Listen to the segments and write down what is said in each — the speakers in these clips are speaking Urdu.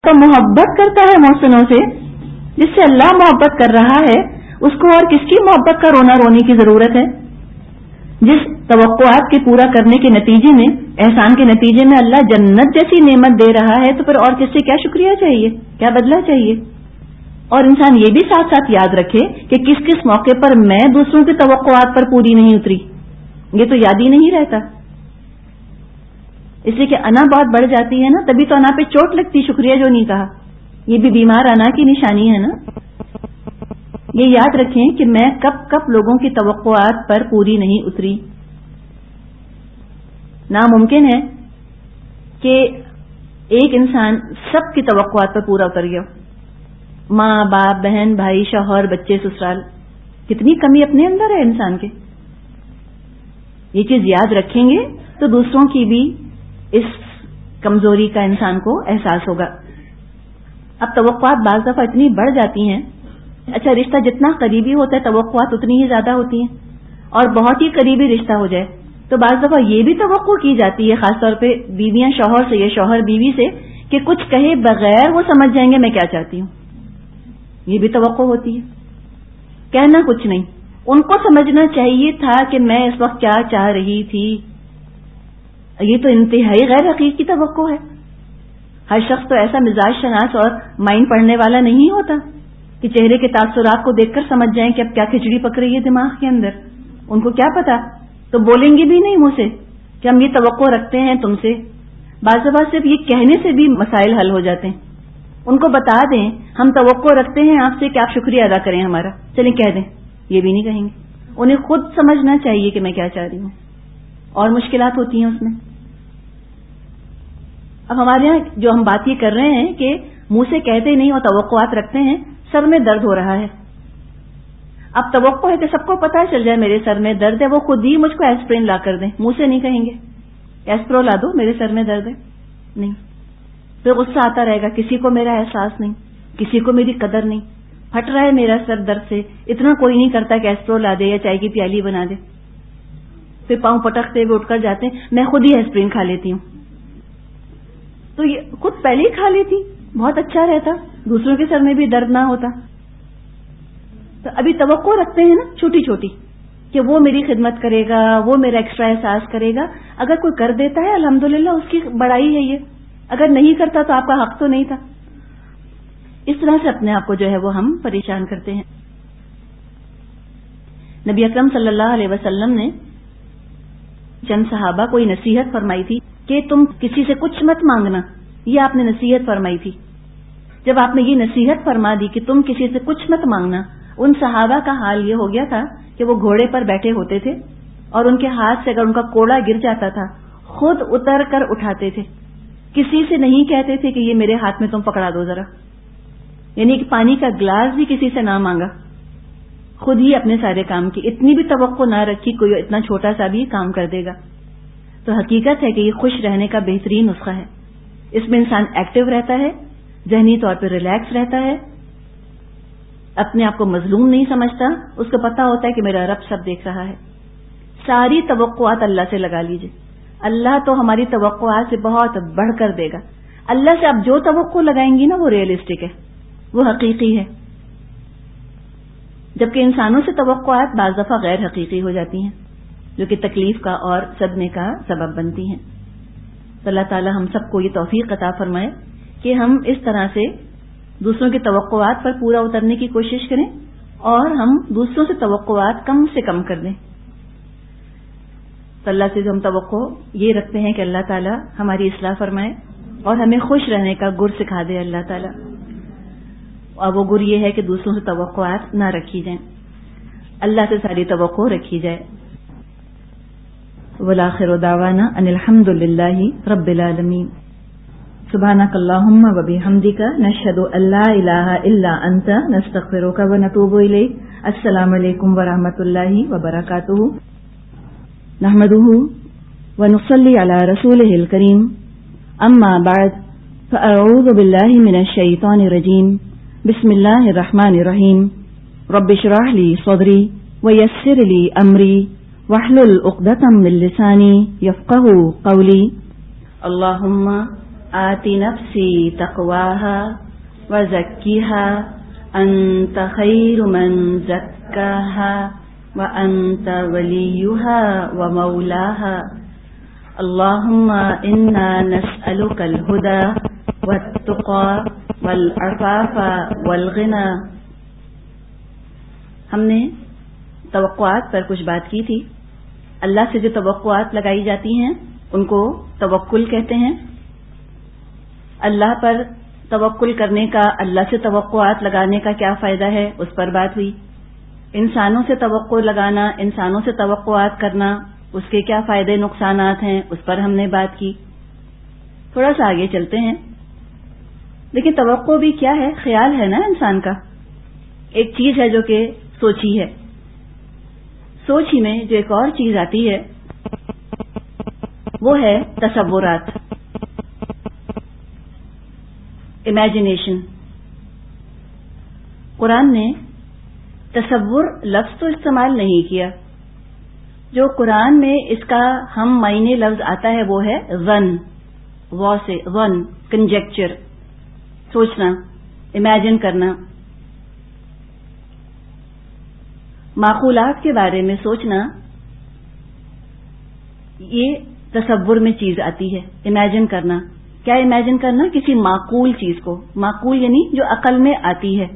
تو محبت کرتا ہے محسنوں سے، جس سے اللہ محبت کر رہا ہے، اس کو اور کس کی محبت کا رونا رونے کی ضرورت ہے؟ جس توقعات کے پورا کرنے کے نتیجے میں، احسان کے نتیجے میں اللہ جنت جیسی نعمت دے رہا ہے، تو پھر اور کس سے کیا شکریہ چاہیے، کیا بدلہ چاہیے؟ اور انسان یہ بھی ساتھ ساتھ یاد رکھے کہ کس کس موقع پر میں دوسروں کی توقعات پر پوری نہیں اتری، یہ تو یاد ہی نہیں رہتا، اس لیے کہ انا بہت بڑھ جاتی ہے نا، تبھی تو انا پہ چوٹ لگتی، شکریہ جو نہیں کہا، یہ بھی بیمار انا کی نشانی ہے نا۔ یہ یاد رکھیں کہ میں کب کب لوگوں کی توقعات پر پوری نہیں اتری۔ ناممکن ہے کہ ایک انسان سب کی توقعات پر پورا اتر گیا، ماں باپ بہن بھائی شوہر بچے سسرال، کتنی کمی اپنے اندر ہے انسان کے۔ یہ چیز یاد رکھیں گے تو دوسروں کی بھی اس کمزوری کا انسان کو احساس ہوگا۔ اب توقعات بعض دفعہ اتنی بڑھ جاتی ہیں، اچھا رشتہ جتنا قریبی ہوتا ہے توقعات اتنی ہی زیادہ ہوتی ہیں، اور بہت ہی قریبی رشتہ ہو جائے تو بعض دفعہ یہ بھی توقع کی جاتی ہے، خاص طور پہ بیویاں شوہر سے یا شوہر بیوی سے، کہ کچھ کہے بغیر وہ سمجھ جائیں گے میں کیا چاہتی ہوں، یہ بھی توقع ہوتی ہے۔ کہنا کچھ نہیں، ان کو سمجھنا چاہیے تھا کہ میں اس وقت کیا چاہ رہی تھی، یہ تو انتہائی غیر حقیقی توقع ہے۔ ہر شخص تو ایسا مزاج شناس اور مائنڈ پڑھنے والا نہیں ہوتا کہ چہرے کے تاثرات کو دیکھ کر سمجھ جائیں کہ اب کیا کھچڑی پک رہی ہے دماغ کے اندر، ان کو کیا پتا، تو بولیں گے بھی نہیں منہ سے کہ ہم یہ توقع رکھتے ہیں تم سے۔ بعض دفعہ صرف یہ کہنے سے بھی مسائل حل ہو جاتے ہیں، ان کو بتا دیں ہم توقع رکھتے ہیں آپ سے کہ آپ شکریہ ادا کریں ہمارا، چلیں کہہ دیں، یہ بھی نہیں کہیں گے، انہیں خود سمجھنا چاہیے کہ میں کیا چاہ رہی ہوں، اور مشکلات ہوتی ہیں اس میں۔ اب ہمارے یہاں جو ہم بات یہ کر رہے ہیں کہ منہ سے کہتے نہیں اور توقعات رکھتے ہیں، سر میں درد ہو رہا ہے، اب توقع ہے کہ سب کو پتہ چل جائے میرے سر میں درد ہے، وہ خود ہی مجھ کو ایسپرین لا کر دیں، منہ سے نہیں کہیں گے ایسپرو لا دو میرے سر میں درد ہے، نہیں، پھر غصہ آتا رہے گا، کسی کو میرا احساس نہیں، کسی کو میری قدر نہیں، پھٹ رہا ہے میرا سر درد سے، اتنا کوئی نہیں کرتا کہ ایسپرو لا دے یا چائے کی پیالی بنا دے، پھر پاؤں پٹکتے ہوئے اٹھ کر جاتے ہیں میں خود ہی ایسپرین کھا لیتی ہوں، تو یہ خود پہلے ہی کھا لیتی، بہت اچھا رہتا، دوسروں کے سر میں بھی درد نہ ہوتا۔ تو ابھی توقع رکھتے ہیں نا چھوٹی چھوٹی کہ وہ میری خدمت کرے گا، وہ میرا ایکسٹرا احساس کرے گا، اگر کوئی کر دیتا ہے الحمدللہ اس کی بڑائی ہے یہ، اگر نہیں کرتا تو آپ کا حق تو نہیں تھا۔ اس طرح سے اپنے آپ کو جو ہے وہ ہم پریشان کرتے ہیں۔ نبی اکرم صلی اللہ علیہ وسلم نے چند صحابہ کو یہ نصیحت فرمائی تھی کہ تم کسی سے کچھ مت مانگنا، یہ آپ نے نصیحت فرمائی تھی۔ جب آپ نے یہ نصیحت فرما دی کہ تم کسی سے کچھ مت مانگنا، ان صحابہ کا حال یہ ہو گیا تھا کہ وہ گھوڑے پر بیٹھے ہوتے تھے اور ان کے ہاتھ سے اگر ان کا کوڑا گر جاتا تھا خود اتر کر اٹھاتے تھے، کسی سے نہیں کہتے تھے کہ یہ میرے ہاتھ میں تم پکڑا دو ذرا، یعنی کہ پانی کا گلاس بھی کسی سے نہ مانگا، خود ہی اپنے سارے کام کی، اتنی بھی توقع نہ رکھی کوئی اتنا چھوٹا سا بھی کام کر دے گا۔ تو حقیقت ہے کہ یہ خوش رہنے کا بہترین نسخہ ہے، اس میں انسان ایکٹیو رہتا ہے، ذہنی طور پہ ریلیکس رہتا ہے، اپنے آپ کو مظلوم نہیں سمجھتا، اس کو پتا ہوتا ہے کہ میرا رب سب دیکھ رہا ہے۔ ساری توقعات اللہ سے لگا لیجئے، اللہ تو ہماری توقعات سے بہت بڑھ کر دے گا۔ اللہ سے آپ جو توقع لگائیں گی نا وہ ریئلسٹک ہے، وہ حقیقی ہے، جبکہ انسانوں سے توقعات بعض دفعہ غیر حقیقی ہو جاتی ہیں جو کہ تکلیف کا اور صدمے کا سبب بنتی ہیں۔ تو اللہ تعالی ہم سب کو یہ توفیق عطا فرمائے کہ ہم اس طرح سے دوسروں کی توقعات پر پورا اترنے کی کوشش کریں اور ہم دوسروں سے توقعات کم سے کم کر دیں۔ تو اللہ سے جو ہم توقع یہ رکھتے ہیں کہ اللہ تعالی ہماری اصلاح فرمائے اور ہمیں خوش رہنے کا گر سکھا دے اللہ تعالی، اور وہ گر یہ ہے کہ دوسروں سے توقعات نہ رکھی جائیں، اللہ سے ساری توقع رکھی جائے۔ والآخر دعوانا ان الحمد للہ رب العالمین۔ سبحانک اللہم وبحمدک نشہد ان لا الہ الا انت نستغفرک ونتوب الیک۔ السلام علیکم ورحمۃ اللہ وبرکاتہ۔ نحمدہ ونصلی علی رسولہ الکریم، اما بعد فاعوذ باللہ من الشیطان الرجیم، بسم اللہ الرحمن الرحیم۔ رب اشرح لی صدری ویسر لی امری واحلل عقدۃ من لسانی یفقہوا قولی۔ اللہم आति नफ्सी तक़वाहा वज़क्किहा अंत खैरु मन ज़क्काहा व अंत वलियुहा व मौलाहा। अल्लाहुम्मा इन्ना नस्अलुकल हुदा वत्तुक़ा वल अफ़ाफ़ा वल ग़िना। हमने तवक्कुआत पर कुछ बात की थी। अल्लाह से जो तवक्कुआत लगाई जाती हैं उनको तवक्कुल कहते हैं। अल्लाह पर तवक्कुल करने का, अल्लाह से तवक्कुआत लगाने का क्या फायदा है, उस पर बात हुई। इंसानों से तवक्कुल लगाना, इंसानों से तवक्कुआत करना, उसके क्या फायदे नुकसानात हैं, उस पर हमने बात की। थोड़ा सा आगे चलते हैं। लेकिन तवक्को भी क्या है? ख्याल है ना इंसान का। एक चीज है जो कि सोची है। सोच ही में जो एक और चीज आती है वो है तसव्वुरात, इमेजिनेशन। कुरान ने तसव्वुर लफ्ज तो इस्तेमाल नहीं किया। जो कुरान में इसका हम मायने लफ्ज आता है वो है ज़न, वॉ से ज़न, कंजेक्चर, सोचना, इमेजिन करना। माकूलात के बारे में सोचना, ये तसव्वुर में चीज आती है। इमेजिन करना, क्या इमेजिन करना? किसी माकूल चीज को, माकूल यानी जो अकल में आती है,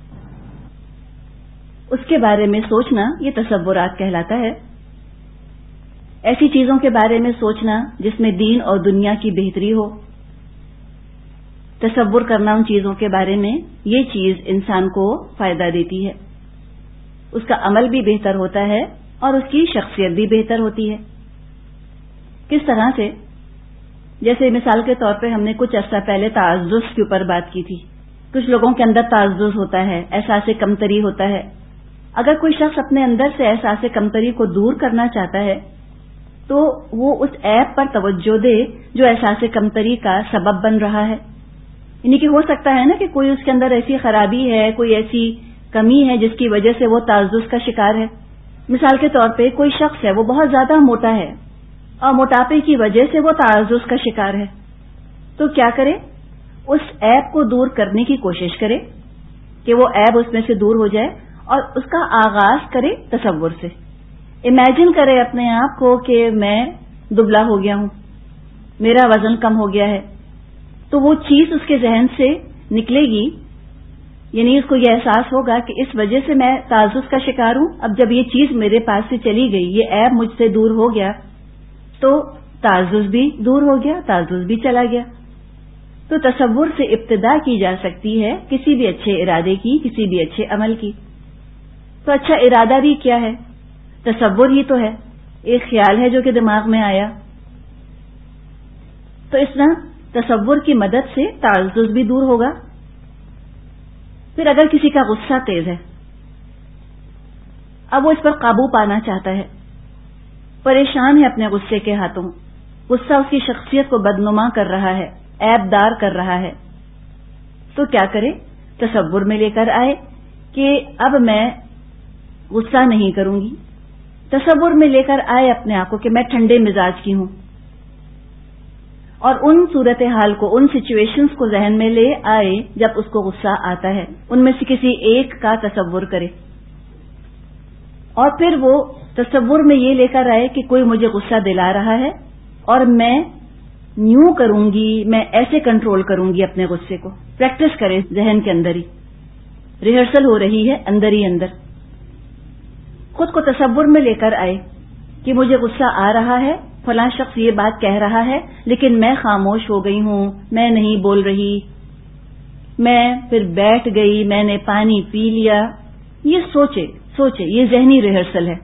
उसके बारे में सोचना, ये तसव्वुरात कहलाता है। ऐसी चीजों के बारे में सोचना जिसमें दीन और दुनिया की बेहतरी हो। तसव्वुर करना उन चीजों के बारे में, ये चीज इंसान को फायदा देती है, उसका अमल भी बेहतर होता है और उसकी शख्सियत भी बेहतर होती है। किस तरह से? जैसे मिसाल के तौर पे हमने कुछ अर्सा पहले ताअज़्ज़ुज़ के ऊपर बात की थी। कुछ लोगों के अंदर ताअज़्ज़ुज़ होता है, एहसास कमतरी होता है। अगर कोई शख्स अपने अंदर से एहसास कमतरी को दूर करना चाहता है तो वो उस ऐप पर तवज्जो दे जो एहसास कमतरी का सबब बन रहा है। यानी कि हो सकता है ना कि कोई उसके अंदर ऐसी खराबी है, कोई ऐसी कमी है जिसकी वजह से वो ताअज़्ज़ुज़ का शिकार है। मिसाल के तौर पे कोई शख्स है, वो बहुत ज्यादा मोटा है और मोटापे की वजह से वो ताअज़्ज़ुज़ का शिकार है। तो क्या करे? उस ऐब को दूर करने की कोशिश करे कि वो ऐब उसमें से दूर हो जाए और उसका आगाज करे तसव्वुर से। इमेजिन करे अपने आप को कि मैं दुबला हो गया हूं, मेरा वजन कम हो गया है। तो वो चीज उसके जहन से निकलेगी, यानी उसको ये एहसास होगा कि इस वजह से मैं ताअज़्ज़ुज़ का शिकार हूं। अब जब ये चीज मेरे पास से चली गई, ये ऐब मुझसे दूर हो गया, तो ताअज़्ज़ुज़ भी दूर हो गया, ताअज़्ज़ुज़ भी चला गया। तो तसव्वुर से इब्तिदा की जा सकती है किसी भी अच्छे इरादे की, किसी भी अच्छे अमल की। तो अच्छा इरादा भी क्या है? तसव्वुर ही तो है, एक ख्याल है जो कि दिमाग में आया। तो इस तरह तसव्वुर की मदद से ताअज़्ज़ुज़ भी दूर होगा। फिर अगर किसी का गुस्सा तेज है, अब वो इस पर काबू पाना चाहता है, परेशान है अपने गुस्से के हाथों, गुस्सा उसकी शख्सियत को बदनुमा कर रहा है, ऐबदार कर रहा है, तो क्या करे? तसव्वुर में लेकर आए कि अब मैं गुस्सा नहीं करूंगी। तसव्वुर में लेकर आए अपने आप को कि मैं ठंडे मिजाज की हूं और उन सूरत हाल को, उन सिचुएशंस को जहन में ले आए जब उसको गुस्सा आता है, उनमें से किसी एक का तसव्वुर करे और फिर वो तसव्वुर में ये लेकर आए कि कोई मुझे गुस्सा दिला रहा है और मैं यूं करूंगी, मैं ऐसे कंट्रोल करूंगी अपने गुस्से को। प्रैक्टिस करें जहन के अंदर ही, रिहर्सल हो रही है अंदर ही अंदर। खुद को तसव्वुर में लेकर आए कि मुझे गुस्सा आ रहा है, फलां शख्स ये बात कह रहा है लेकिन मैं खामोश हो गई हूं, मैं नहीं बोल रही, मैं फिर बैठ गई, मैंने पानी पी लिया। ये सोचे, ये जहनी रिहर्सल है।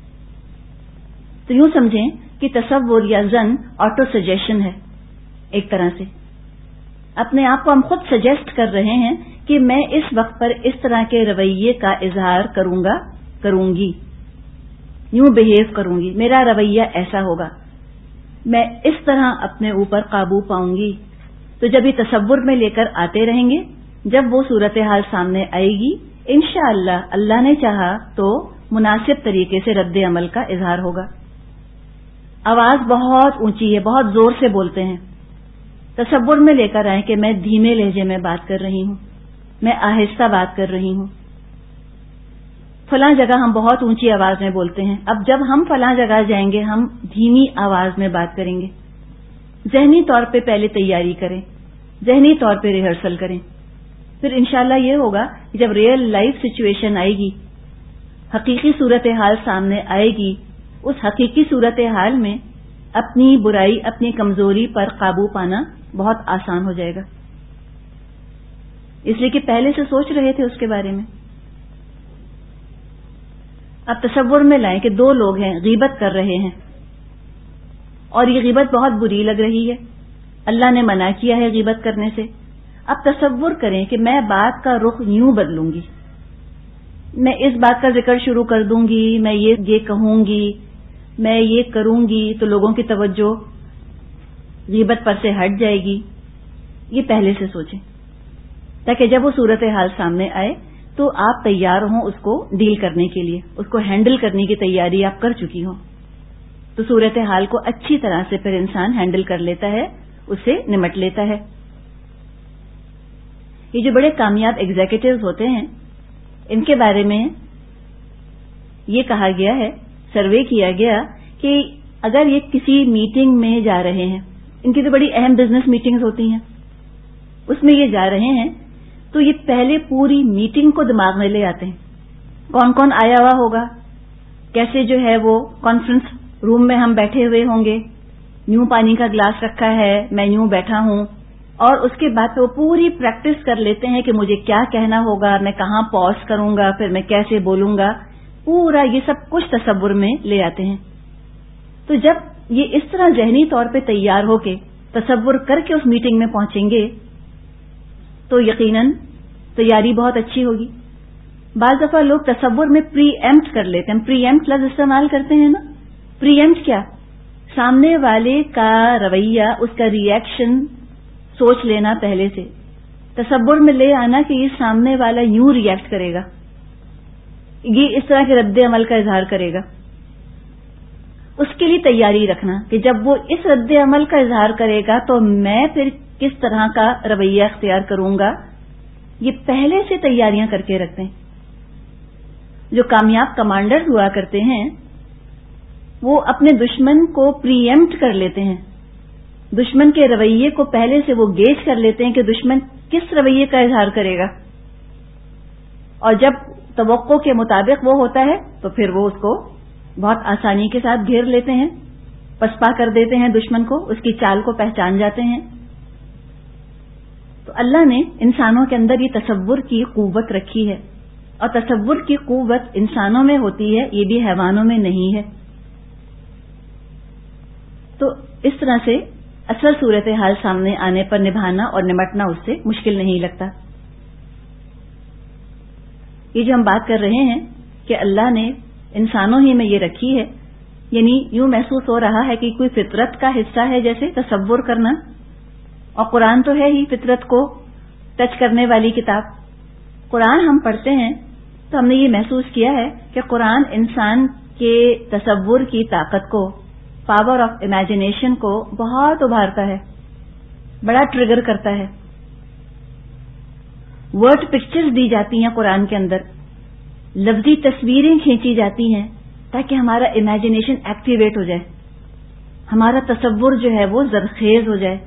तो यूं समझें कि तसव्वुर या जन ऑटो सजेशन है। एक तरह से अपने आप को हम खुद सजेस्ट कर रहे हैं कि मैं इस वक्त पर इस तरह के रवैये का इजहार करूंगी, यूं बिहेव करूंगी, मेरा रवैया ऐसा होगा, मैं इस तरह अपने ऊपर काबू पाऊंगी। तो जब ये तसव्वुर में लेकर आते रहेंगे, जब वो सूरत हाल सामने आएगी, इंशाअल्लाह अल्लाह ने चाहा तो मुनासिब तरीके से रद्द अमल का इजहार होगा। आवाज बहुत ऊंची है, बहुत जोर से बोलते हैं, تصور میں لے کر آئیں کہ میں دھیمے لہجے میں بات کر رہی ہوں، میں آہستہ بات کر رہی ہوں، فلاں جگہ ہم بہت اونچی آواز میں بولتے ہیں، اب جب ہم فلاں جگہ جائیں گے ہم دھیمی آواز میں بات کریں گے۔ ذہنی طور پہ پہلے تیاری کریں، ذہنی طور پہ ریہرسل کریں، پھر انشاءاللہ یہ ہوگا کہ جب ریئل لائف سچویشن آئے گی، حقیقی صورتحال سامنے آئے گی، اس حقیقی صورتحال میں اپنی برائی، اپنی کمزوری پر قابو پانا بہت آسان ہو جائے گا، اس لیے کہ پہلے سے سوچ رہے تھے اس کے بارے میں۔ اب تصور میں لائیں کہ دو لوگ ہیں، غیبت کر رہے ہیں، اور یہ غیبت بہت بری لگ رہی ہے، اللہ نے منع کیا ہے غیبت کرنے سے۔ اب تصور کریں کہ میں بات کا رخ یوں بدلوں گی، میں اس بات کا ذکر شروع کر دوں گی، میں یہ کہوں گی، میں یہ کروں گی، تو لوگوں کی توجہ غیبت پر سے ہٹ جائے گی۔ یہ پہلے سے سوچیں تاکہ جب وہ صورتحال سامنے آئے تو آپ تیار ہوں اس کو ڈیل کرنے کے لیے، اس کو ہینڈل کرنے کی تیاری آپ کر چکی ہوں، تو صورتحال کو اچھی طرح سے پھر انسان ہینڈل کر لیتا ہے، اس سے نمٹ لیتا ہے۔ یہ جو بڑے کامیاب ایگزیکٹوز ہوتے ہیں ان کے بارے میں یہ کہا گیا ہے، سروے کیا گیا کہ اگر یہ کسی میٹنگ میں جا رہے ہیں، ان کی تو بڑی اہم بزنس میٹنگز ہوتی ہیں، اس میں یہ جا رہے ہیں تو یہ پہلے پوری میٹنگ کو دماغ میں لے آتے ہیں، کون کون آیا ہوا ہوگا، کیسے جو ہے وہ کانفرنس روم میں ہم بیٹھے ہوئے ہوں گے، یوں پانی کا گلاس رکھا ہے، میں یوں بیٹھا ہوں، اور اس کے بعد وہ پوری پریکٹس کر لیتے ہیں کہ مجھے کیا کہنا ہوگا، میں کہاں پاز کروں گا، پھر میں کیسے بولوں گا، پورا یہ سب کچھ تصور میں لے آتے ہیں۔ تو جب یہ اس طرح ذہنی طور پہ تیار ہو کے تصور کر کے اس میٹنگ میں پہنچیں گے تو یقیناً تیاری بہت اچھی ہوگی۔ بعض دفعہ لوگ تصور میں پری ایمپٹ کر لیتے ہیں، پری ایمپٹ لفظ استعمال کرتے ہیں نا۔ پری ایمپٹ کیا؟ سامنے والے کا رویہ، اس کا ری ایکشن سوچ لینا پہلے سے، تصور میں لے آنا کہ یہ سامنے والا یوں ری ایکٹ کرے گا، یہ اس طرح کے رد عمل کا اظہار کرے گا، اس کے لیے تیاری رکھنا کہ جب وہ اس رد عمل کا اظہار کرے گا تو میں پھر کس طرح کا رویہ اختیار کروں گا، یہ پہلے سے تیاریاں کر کے رکھتے ہیں۔ جو کامیاب کمانڈر ہوا کرتے ہیں وہ اپنے دشمن کو پری ایمپٹ کر لیتے ہیں، دشمن کے رویے کو پہلے سے وہ گیج کر لیتے ہیں کہ دشمن کس رویے کا اظہار کرے گا، اور جب توقع کے مطابق وہ ہوتا ہے تو پھر وہ اس کو بہت آسانی کے ساتھ گھیر لیتے ہیں، پسپا کر دیتے ہیں دشمن کو، اس کی چال کو پہچان جاتے ہیں۔ تو اللہ نے انسانوں کے اندر یہ تصور کی قوت رکھی ہے، اور تصور کی قوت انسانوں میں ہوتی ہے، یہ بھی حیوانوں میں نہیں ہے۔ تو اس طرح سے اصل صورتحال سامنے آنے پر نبھانا اور نمٹنا اس سے مشکل نہیں لگتا۔ یہ جو ہم بات کر رہے ہیں کہ اللہ نے انسانوں ہی میں یہ رکھی ہے، یعنی یوں محسوس ہو رہا ہے کہ کوئی فطرت کا حصہ ہے جیسے تصور کرنا، اور قرآن تو ہے ہی فطرت کو ٹچ کرنے والی کتاب۔ قرآن ہم پڑھتے ہیں تو ہم نے یہ محسوس کیا ہے کہ قرآن انسان کے تصور کی طاقت کو، پاور آف امیجنیشن کو بہت ابھارتا ہے، بڑا ٹریگر کرتا ہے۔ ورڈ پکچرز دی جاتی ہیں قرآن کے اندر، لفظی تصویریں کھینچی جاتی ہیں تاکہ ہمارا امیجنیشن ایکٹیویٹ ہو جائے، ہمارا تصور جو ہے وہ زرخیز ہو جائے۔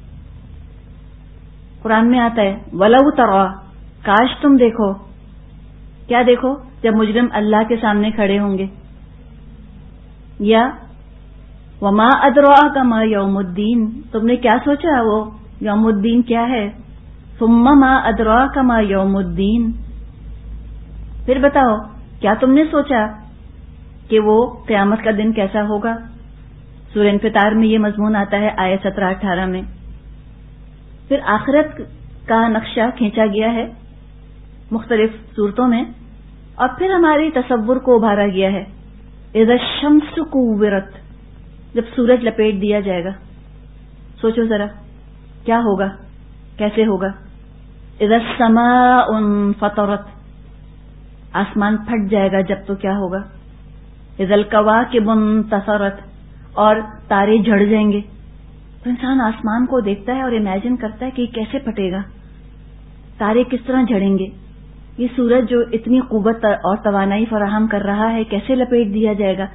قرآن میں آتا ہے وَلَوْ تَرَىٰ، کاش تم دیکھو، کیا دیکھو؟ جب مجرم اللہ کے سامنے کھڑے ہوں گے، یا وَمَا أَدْرَاكَ مَا يَوْمُ الدِّينِ، تم نے کیا سوچا وہ یوم الدین کیا ہے؟ ثُمَّ مَا أَدْرَاكَ مَا يَوْمُ الدِّينِ، پھر بتاؤ کیا تم نے سوچا کہ وہ قیامت کا دن کیسا ہوگا؟ سورہ انفطار میں یہ مضمون آتا ہے آیت 17-18 میں۔ پھر آخرت کا نقشہ کھینچا گیا ہے مختلف صورتوں میں، اور پھر ہماری تصور کو ابھارا گیا ہے اذا الشمس کورت، جب سورج لپیٹ دیا جائے گا، سوچو ذرا کیا ہوگا، کیسے ہوگا؟ اذا السماء انفطرت، آسمان پھٹ جائے گا جب تو کیا ہوگا؟ اذا الکواکب انتثرت، اور تارے جھڑ جائیں گے، تو انسان آسمان کو دیکھتا ہے اور امیجن کرتا ہے کہ یہ کیسے پھٹے گا، تارے کس طرح جھڑیں گے، یہ سورج جو اتنی قوت اور توانائی فراہم کر رہا ہے کیسے لپیٹ دیا جائے گا.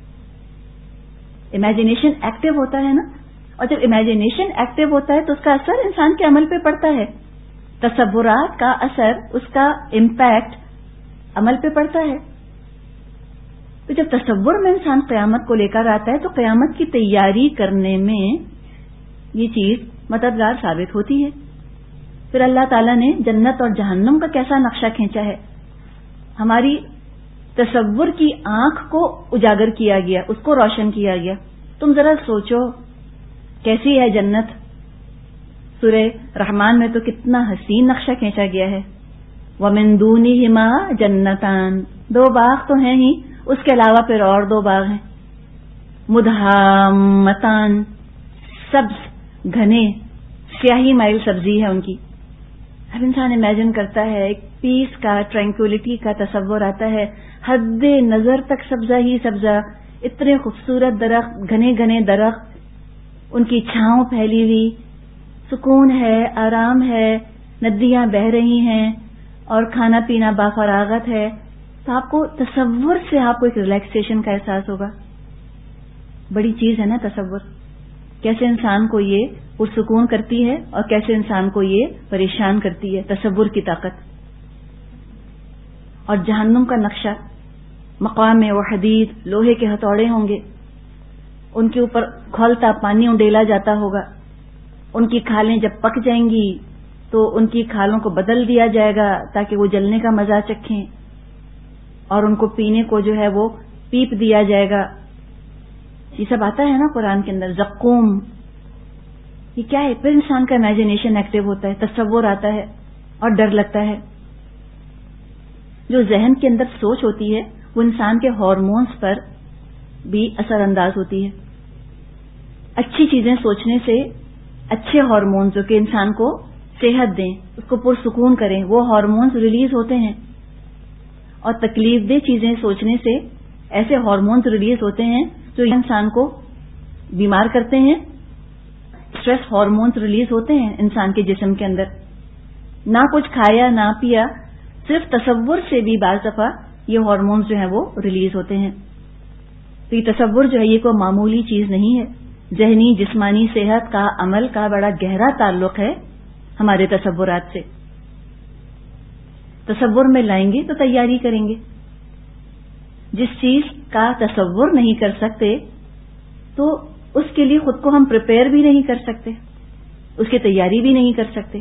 امیجنیشن ایکٹیو ہوتا ہے نا، اور جب امیجنیشن ایکٹیو ہوتا ہے تو اس کا اثر انسان کے عمل پہ پڑتا ہے. تصورات کا اثر، اس کا امپیکٹ عمل پہ پڑتا ہے. تو جب تصور میں انسان قیامت کو لے کر آتا ہے تو قیامت کی تیاری کرنے میں یہ چیز مددگار ثابت ہوتی ہے. پھر اللہ تعالیٰ نے جنت اور جہنم کا کیسا نقشہ کھینچا ہے، ہماری تصور کی آنکھ کو اجاگر کیا گیا، اس کو روشن کیا گیا. تم ذرا سوچو کیسی ہے جنت. سورہ رحمان میں تو کتنا حسین نقشہ کھینچا گیا ہے. وَمِن دُونِهِمَا جَنَّتَانِ، 2 باغ تو ہیں ہی، اس کے علاوہ پھر اور 2 باغ ہیں. مُدْحَامَّتَانِ، سبز گھنے سیاہی مائل سبزی ہے ان کی. اب انسان امیجن کرتا ہے، ایک پیس کا، ٹرینکولیٹی کا تصور آتا ہے، حد نظر تک سبزہ ہی سبزہ، اتنے خوبصورت درخت، گھنے گھنے درخت، ان کی چھاؤں پھیلی ہوئی، سکون ہے، آرام ہے، ندیاں بہہ رہی ہیں اور کھانا پینا بافراغت ہے. تو آپ کو تصور سے آپ کو ایک ریلیکسیشن کا احساس ہوگا. بڑی چیز ہے نا تصور، کیسے انسان کو یہ پرسکون کرتی ہے اور کیسے انسان کو یہ پریشان کرتی ہے تصور کی طاقت. اور جہنم کا نقشہ، مقام وحدید، لوہے کے ہتھوڑے ہوں گے، ان کے اوپر کھولتا پانی انڈیلا جاتا ہوگا. ان کی کھالیں جب پک جائیں گی تو ان کی کھالوں کو بدل دیا جائے گا تاکہ وہ جلنے کا مزہ چکھیں، اور ان کو پینے کو جو ہے وہ پیپ دیا جائے گا. یہ سب آتا ہے نا قرآن کے اندر. زقوم، یہ کیا ہے؟ پھر انسان کا امیجنیشن ایکٹیو ہوتا ہے، تصور آتا ہے اور ڈر لگتا ہے. جو ذہن کے اندر سوچ ہوتی ہے وہ انسان کے ہارمونز پر بھی اثر انداز ہوتی ہے. اچھی چیزیں سوچنے سے اچھے ہارمونز جو کہ انسان کو صحت دیں، اس کو پرسکون کریں، وہ ہارمونز ریلیز ہوتے ہیں. اور تکلیف دہ چیزیں سوچنے سے ایسے ہارمونز ریلیز ہوتے ہیں جو انسان کو بیمار کرتے ہیں. اسٹریس ہارمونز ریلیز ہوتے ہیں انسان کے جسم کے اندر. نہ کچھ کھایا نہ پیا، صرف تصور سے بھی بعض دفعہ یہ ہارمونز جو ہیں وہ ریلیز ہوتے ہیں. تو یہ تصور جو ہے یہ کوئی معمولی چیز نہیں ہے. ذہنی جسمانی صحت کا، عمل کا بڑا گہرا تعلق ہے ہمارے تصورات سے. تصور میں لائیں گے تو تیاری کریں گے. جس چیز کا تصور نہیں کر سکتے تو اس کے لیے خود کو ہم پریپیئر بھی نہیں کر سکتے، اس کی تیاری بھی نہیں کر سکتے.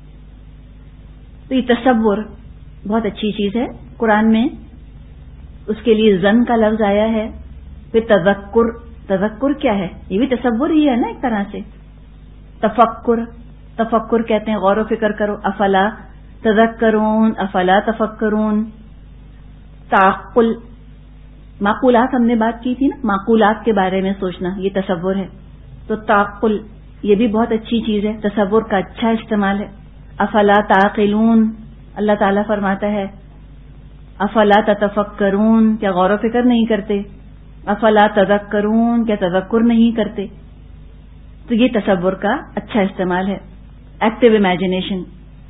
تو یہ تصور بہت اچھی چیز ہے. قرآن میں اس کے لیے ظن کا لفظ آیا ہے. پھر تذکر، تذکر کیا ہے؟ یہ بھی تصور ہی ہے نا ایک طرح سے. تفکر، تفکر کہتے ہیں غور و فکر کرو. افلا تذکرون، افلا تفکرون. تعقل، معقولات ہم نے بات کی تھی نا، معقولات کے بارے میں سوچنا، یہ تصور ہے. تو تعقل یہ بھی بہت اچھی چیز ہے، تصور کا اچھا استعمال ہے. افلا تعقلون، اللہ تعالیٰ فرماتا ہے افلا تتفکرون، کیا غور و فکر نہیں کرتے؟ افلا تذکرون، کیا تذکر نہیں کرتے؟ تو یہ تصور کا اچھا استعمال ہے. Active imagination.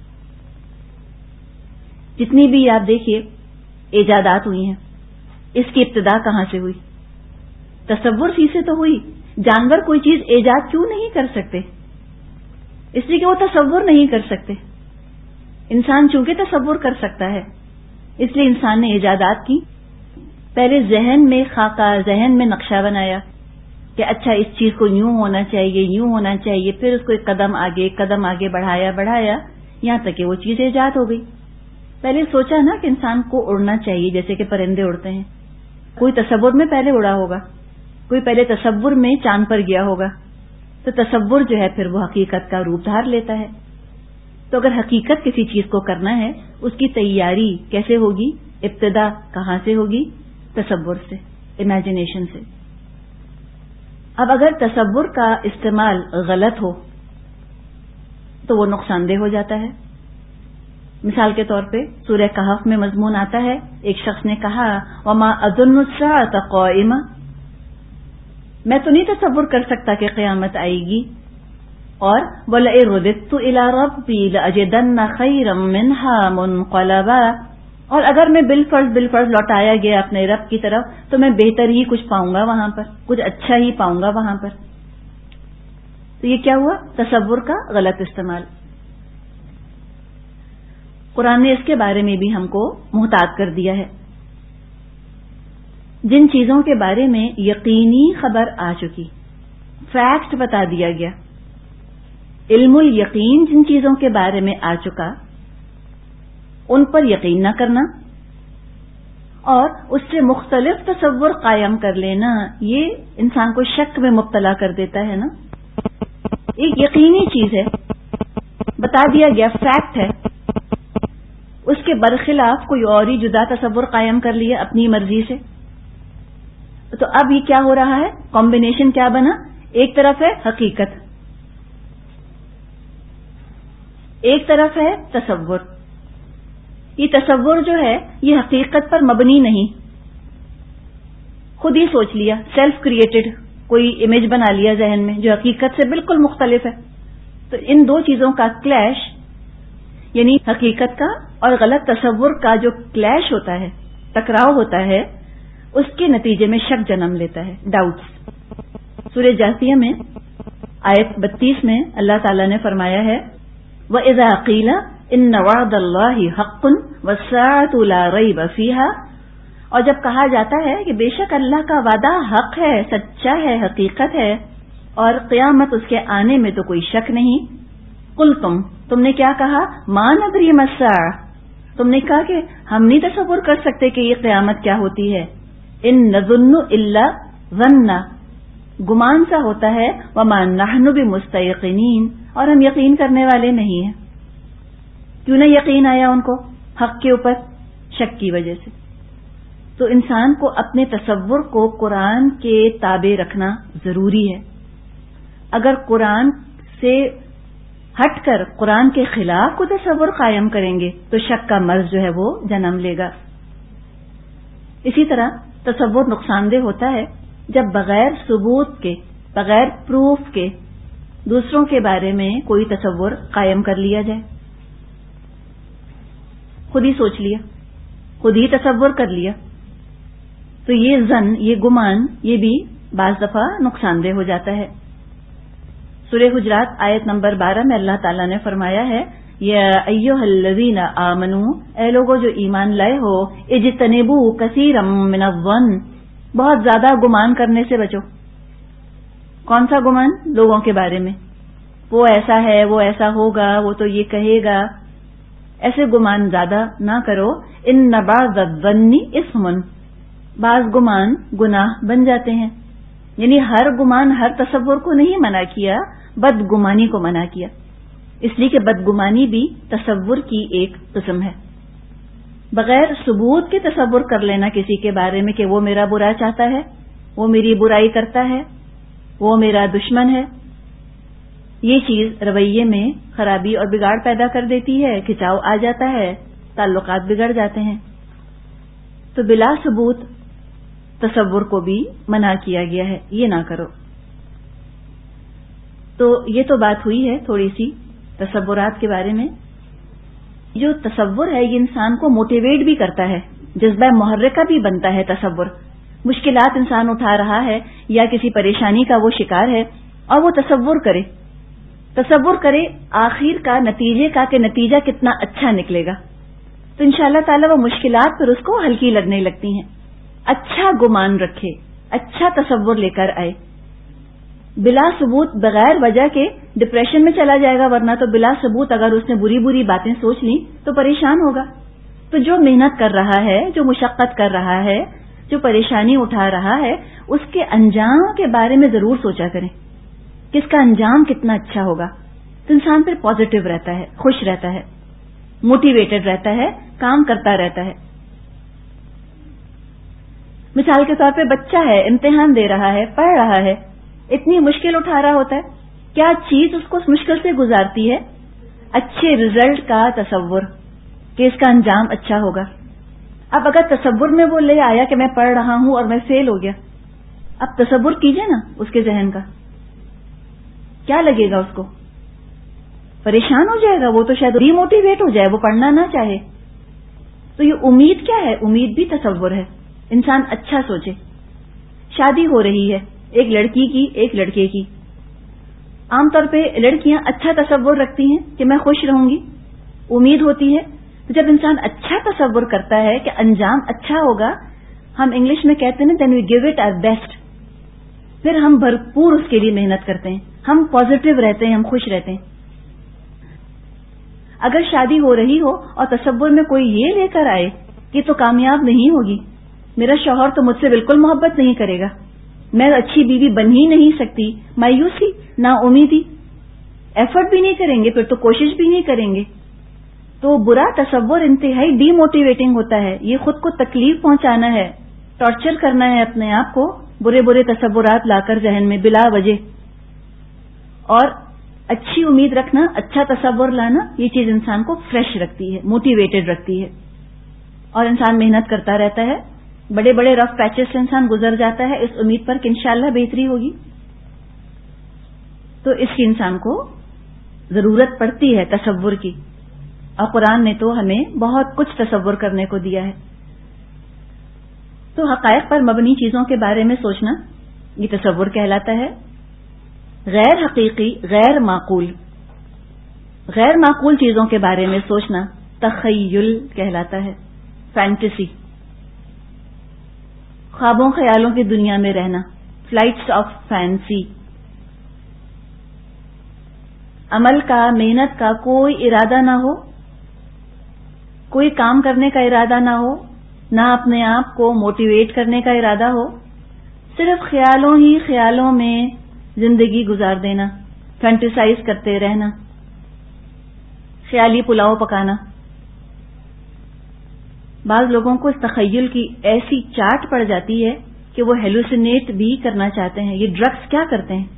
جتنی بھی آپ دیکھیے ایجادات ہوئی ہیں، اس کی ابتدا کہاں سے ہوئی؟ تصور ہی سے تو ہوئی. جانور کوئی چیز ایجاد کیوں نہیں کر سکتے؟ اس لیے کہ وہ تصور نہیں کر سکتے. انسان چونکہ تصور کر سکتا ہے اس لیے انسان نے ایجادات کی. پہلے ذہن میں خاکہ، ذہن میں نقشہ بنایا کہ اچھا اس چیز کو یوں ہونا چاہیے، یوں ہونا چاہیے. پھر اس کو ایک قدم آگے بڑھایا یہاں تک کہ وہ چیز ایجاد ہو گئی. پہلے سوچا نا کہ انسان کو اڑنا چاہیے جیسے کہ پرندے اڑتے ہیں. کوئی تصور میں پہلے اڑا ہوگا، کوئی پہلے تصور میں چاند پر گیا ہوگا. تو تصور جو ہے پھر وہ حقیقت کا روپ دھار لیتا ہے. تو اگر حقیقت کسی چیز کو کرنا ہے اس کی تیاری کیسے ہوگی؟ ابتدا کہاں سے ہوگی؟ تصور سے، امیجنیشن سے. اب اگر تصور کا استعمال غلط ہو تو وہ نقصان دہ ہو جاتا ہے. مثال کے طور پہ سورہ کہف میں مضمون آتا ہے، ایک شخص نے کہا وما اظن الساعۃ قائمہ، میں تو نہیں تصور کر سکتا کہ قیامت آئے گی. اور وَلَئِن رُدِدتُّ إِلَىٰ رَبِّي لَأَجِدَنَّ خَيْرًا مِّنْهَا مُنقَلَبًا، اور اگر میں بالفرض لوٹایا گیا اپنے رب کی طرف تو میں بہتر ہی کچھ پاؤں گا وہاں پر، کچھ اچھا ہی پاؤں گا وہاں پر. تو یہ کیا ہوا؟ تصور کا غلط استعمال. قرآن نے اس کے بارے میں بھی ہم کو محتاط کر دیا ہے. جن چیزوں کے بارے میں یقینی خبر آ چکی، فیکٹ بتا دیا گیا، علم الیقین جن چیزوں کے بارے میں آ چکا ان پر یقین نہ کرنا اور اس سے مختلف تصور قائم کر لینا، یہ انسان کو شک میں مبتلا کر دیتا ہے نا. ایک یقینی چیز ہے، بتا دیا گیا، فیکٹ ہے، اس کے برخلاف کوئی اور ہی جدا تصور قائم کر لیا اپنی مرضی سے. تو اب یہ کیا ہو رہا ہے؟ کمبینیشن کیا بنا؟ ایک طرف ہے حقیقت، ایک طرف ہے تصور. یہ تصور جو ہے یہ حقیقت پر مبنی نہیں، خود ہی سوچ لیا، سیلف کریٹڈ کوئی امیج بنا لیا ذہن میں جو حقیقت سے بالکل مختلف ہے. تو ان دو چیزوں کا کلیش، یعنی حقیقت کا اور غلط تصور کا جو کلیش ہوتا ہے، ٹکراؤ ہوتا ہے، اس کے نتیجے میں شک جنم لیتا ہے، ڈاؤٹس. سورہ جاثیہ میں آیت 32 میں اللہ تعالیٰ نے فرمایا ہے وَإِذَا قِيلَ إِنَّ وَعْدَ اللَّهِ حَقٌّ وَالسَّاعَةُ لَا رَيْبَ فِيهَا، اور جب کہا جاتا ہے کہ بے شک اللہ کا وعدہ حق ہے، سچا ہے، حقیقت ہے، اور قیامت اس کے آنے میں تو کوئی شک نہیں. قُلْتُمْ، تم نے کیا کہا؟ مَا نَدْرِي مَا السَّاعَةُ، تم نے کہا کہ ہم نہیں تصور کر سکتے کہ یہ قیامت کیا ہوتی ہے. ان نظن الا ظنا، گمان سا ہوتا ہے، وما نحن بمستيقنين، اور ہم یقین کرنے والے نہیں ہیں. کیوں نہ یقین آیا ان کو حق کے اوپر؟ شک کی وجہ سے. تو انسان کو اپنے تصور کو قرآن کے تابع رکھنا ضروری ہے. اگر قرآن سے ہٹ کر قرآن کے خلاف کو تصور قائم کریں گے تو شک کا مرض جو ہے وہ جنم لے گا. اسی طرح تصور نقصان دہ ہوتا ہے جب بغیر ثبوت کے، بغیر پروف کے دوسروں کے بارے میں کوئی تصور قائم کر لیا جائے. خود ہی سوچ لیا، خود ہی تصور کر لیا، تو یہ ظن، یہ گمان، یہ بھی بعض دفعہ نقصان دہ ہو جاتا ہے. سورہ حجرات آیت نمبر 12 میں اللہ تعالیٰ نے فرمایا ہے یا ایھا الذین آمنوا، اے لوگوں جو ایمان لائے ہو، اجتنبوا کثیرا من الظن، بہت زیادہ گمان کرنے سے بچو. کون سا گمان؟ لوگوں کے بارے میں، وہ ایسا ہے، وہ ایسا ہوگا، وہ تو یہ کہے گا، ایسے گمان زیادہ نہ کرو. ان بعض الظن اثم، بعض گمان گناہ بن جاتے ہیں. یعنی ہر گمان، ہر تصور کو نہیں منع کیا، بدگمانی کو منع کیا، اس لیے کہ بدگمانی بھی تصور کی ایک قسم ہے. بغیر ثبوت کے تصور کر لینا کسی کے بارے میں کہ وہ میرا برا چاہتا ہے، وہ میری برائی کرتا ہے، وہ میرا دشمن ہے، یہ چیز رویے میں خرابی اور بگاڑ پیدا کر دیتی ہے، کھچاؤ آ جاتا ہے، تعلقات بگڑ جاتے ہیں. تو بلا ثبوت تصور کو بھی منع کیا گیا ہے، یہ نہ کرو. تو یہ تو بات ہوئی ہے تھوڑی سی تصورات کے بارے میں. جو تصور ہے یہ انسان کو موٹیویٹ بھی کرتا ہے، جذبہ محرکہ بھی بنتا ہے. تصور، مشکلات انسان اٹھا رہا ہے یا کسی پریشانی کا وہ شکار ہے اور وہ تصور کرے آخر کا نتیجے کا کہ نتیجہ کتنا اچھا نکلے گا، تو انشاءاللہ تعالی وہ مشکلات پھر اس کو ہلکی لگنے لگتی ہیں. اچھا گمان رکھے، اچھا تصور لے کر آئے. بلا ثبوت بغیر وجہ کے ڈپریشن میں چلا جائے گا، ورنہ تو بلا ثبوت اگر اس نے بری بری باتیں سوچ لی تو پریشان ہوگا. تو جو محنت کر رہا ہے، جو مشقت کر رہا ہے، جو پریشانی اٹھا رہا ہے، اس کے انجام کے بارے میں ضرور سوچا کریں کہ اس کا انجام کتنا اچھا ہوگا. تو انسان پھر پازیٹو رہتا ہے، خوش رہتا ہے، موٹیویٹڈ رہتا ہے، کام کرتا رہتا ہے. مثال کے طور پہ بچہ ہے، امتحان دے رہا ہے، پڑھ رہا ہے، اتنی مشکل اٹھا رہا ہوتا ہے، کیا چیز اس کو اس مشکل سے گزارتی ہے؟ اچھے رزلٹ کا تصور کہ اس کا انجام اچھا ہوگا. اب اگر تصور میں وہ لے آیا کہ میں پڑھ رہا ہوں اور میں فیل ہو گیا اب تصور کیجئے نا اس کے ذہن کا، کیا لگے گا اس کو؟ پریشان ہو جائے گا، وہ تو شاید ڈی موٹیویٹ ہو جائے، وہ پڑھنا نہ چاہے۔ تو یہ امید کیا ہے؟ امید بھی تصور ہے، انسان اچھا سوچے۔ شادی ہو رہی ہے ایک لڑکی کی ایک لڑکے کی، عام طور پہ لڑکیاں اچھا تصور رکھتی ہیں کہ میں خوش رہوں گی، امید ہوتی ہے۔ تو جب انسان اچھا تصور کرتا ہے کہ انجام اچھا ہوگا، ہم انگلش میں کہتے ہیں then we gave it our best, پھر ہم بھرپور اس کے لیے محنت کرتے ہیں، ہم پازیٹو رہتے ہیں، ہم خوش رہتے ہیں۔ اگر شادی ہو رہی ہو اور تصور میں کوئی یہ لے کر آئے کہ تو کامیاب نہیں ہوگی، میرا شوہر تو مجھ سے بالکل محبت نہیں کرے گا، میں اچھی بیوی بن ہی نہیں سکتی، مایوسی، نا امیدی، ایفرٹ بھی نہیں کریں گے، پھر تو کوشش بھی نہیں کریں گے، تو برا تصور انتہائی ڈی موٹیویٹنگ ہوتا ہے۔ یہ خود کو تکلیف پہنچانا ہے، ٹارچر کرنا ہے اپنے آپ کو، برے برے تصورات لا کر ذہن میں بلا وجہ۔ اور اچھی امید رکھنا، اچھا تصور لانا، یہ چیز انسان کو فریش رکھتی ہے، موٹیویٹڈ رکھتی ہے، اور انسان محنت کرتا رہتا ہے، بڑے بڑے رف پیچز سے انسان گزر جاتا ہے اس امید پر کہ انشاءاللہ بہتری ہوگی۔ تو اس کی انسان کو ضرورت پڑتی ہے تصور کی، اور قرآن نے تو ہمیں بہت کچھ تصور کرنے کو دیا ہے۔ تو حقائق پر مبنی چیزوں کے بارے میں سوچنا یہ تصور کہلاتا ہے۔ غیر حقیقی، غیر معقول چیزوں کے بارے میں سوچنا تخیل کہلاتا ہے، فینٹیسی۔ خوابوں خیالوں کی دنیا میں رہنا، فلائٹس آف فینسی۔ عمل کا، محنت کا کوئی ارادہ نہ ہو، کوئی کام کرنے کا ارادہ نہ ہو، نہ اپنے آپ کو موٹیویٹ کرنے کا ارادہ ہو، صرف خیالوں ہی خیالوں میں زندگی گزار دینا، فینٹیسائز کرتے رہنا، خیالی پلاؤ پکانا۔ بعض لوگوں کو اس تخیل کی ایسی چاٹ پڑ جاتی ہے کہ وہ ہیلوسینیٹ بھی کرنا چاہتے ہیں۔ یہ ڈرگس کیا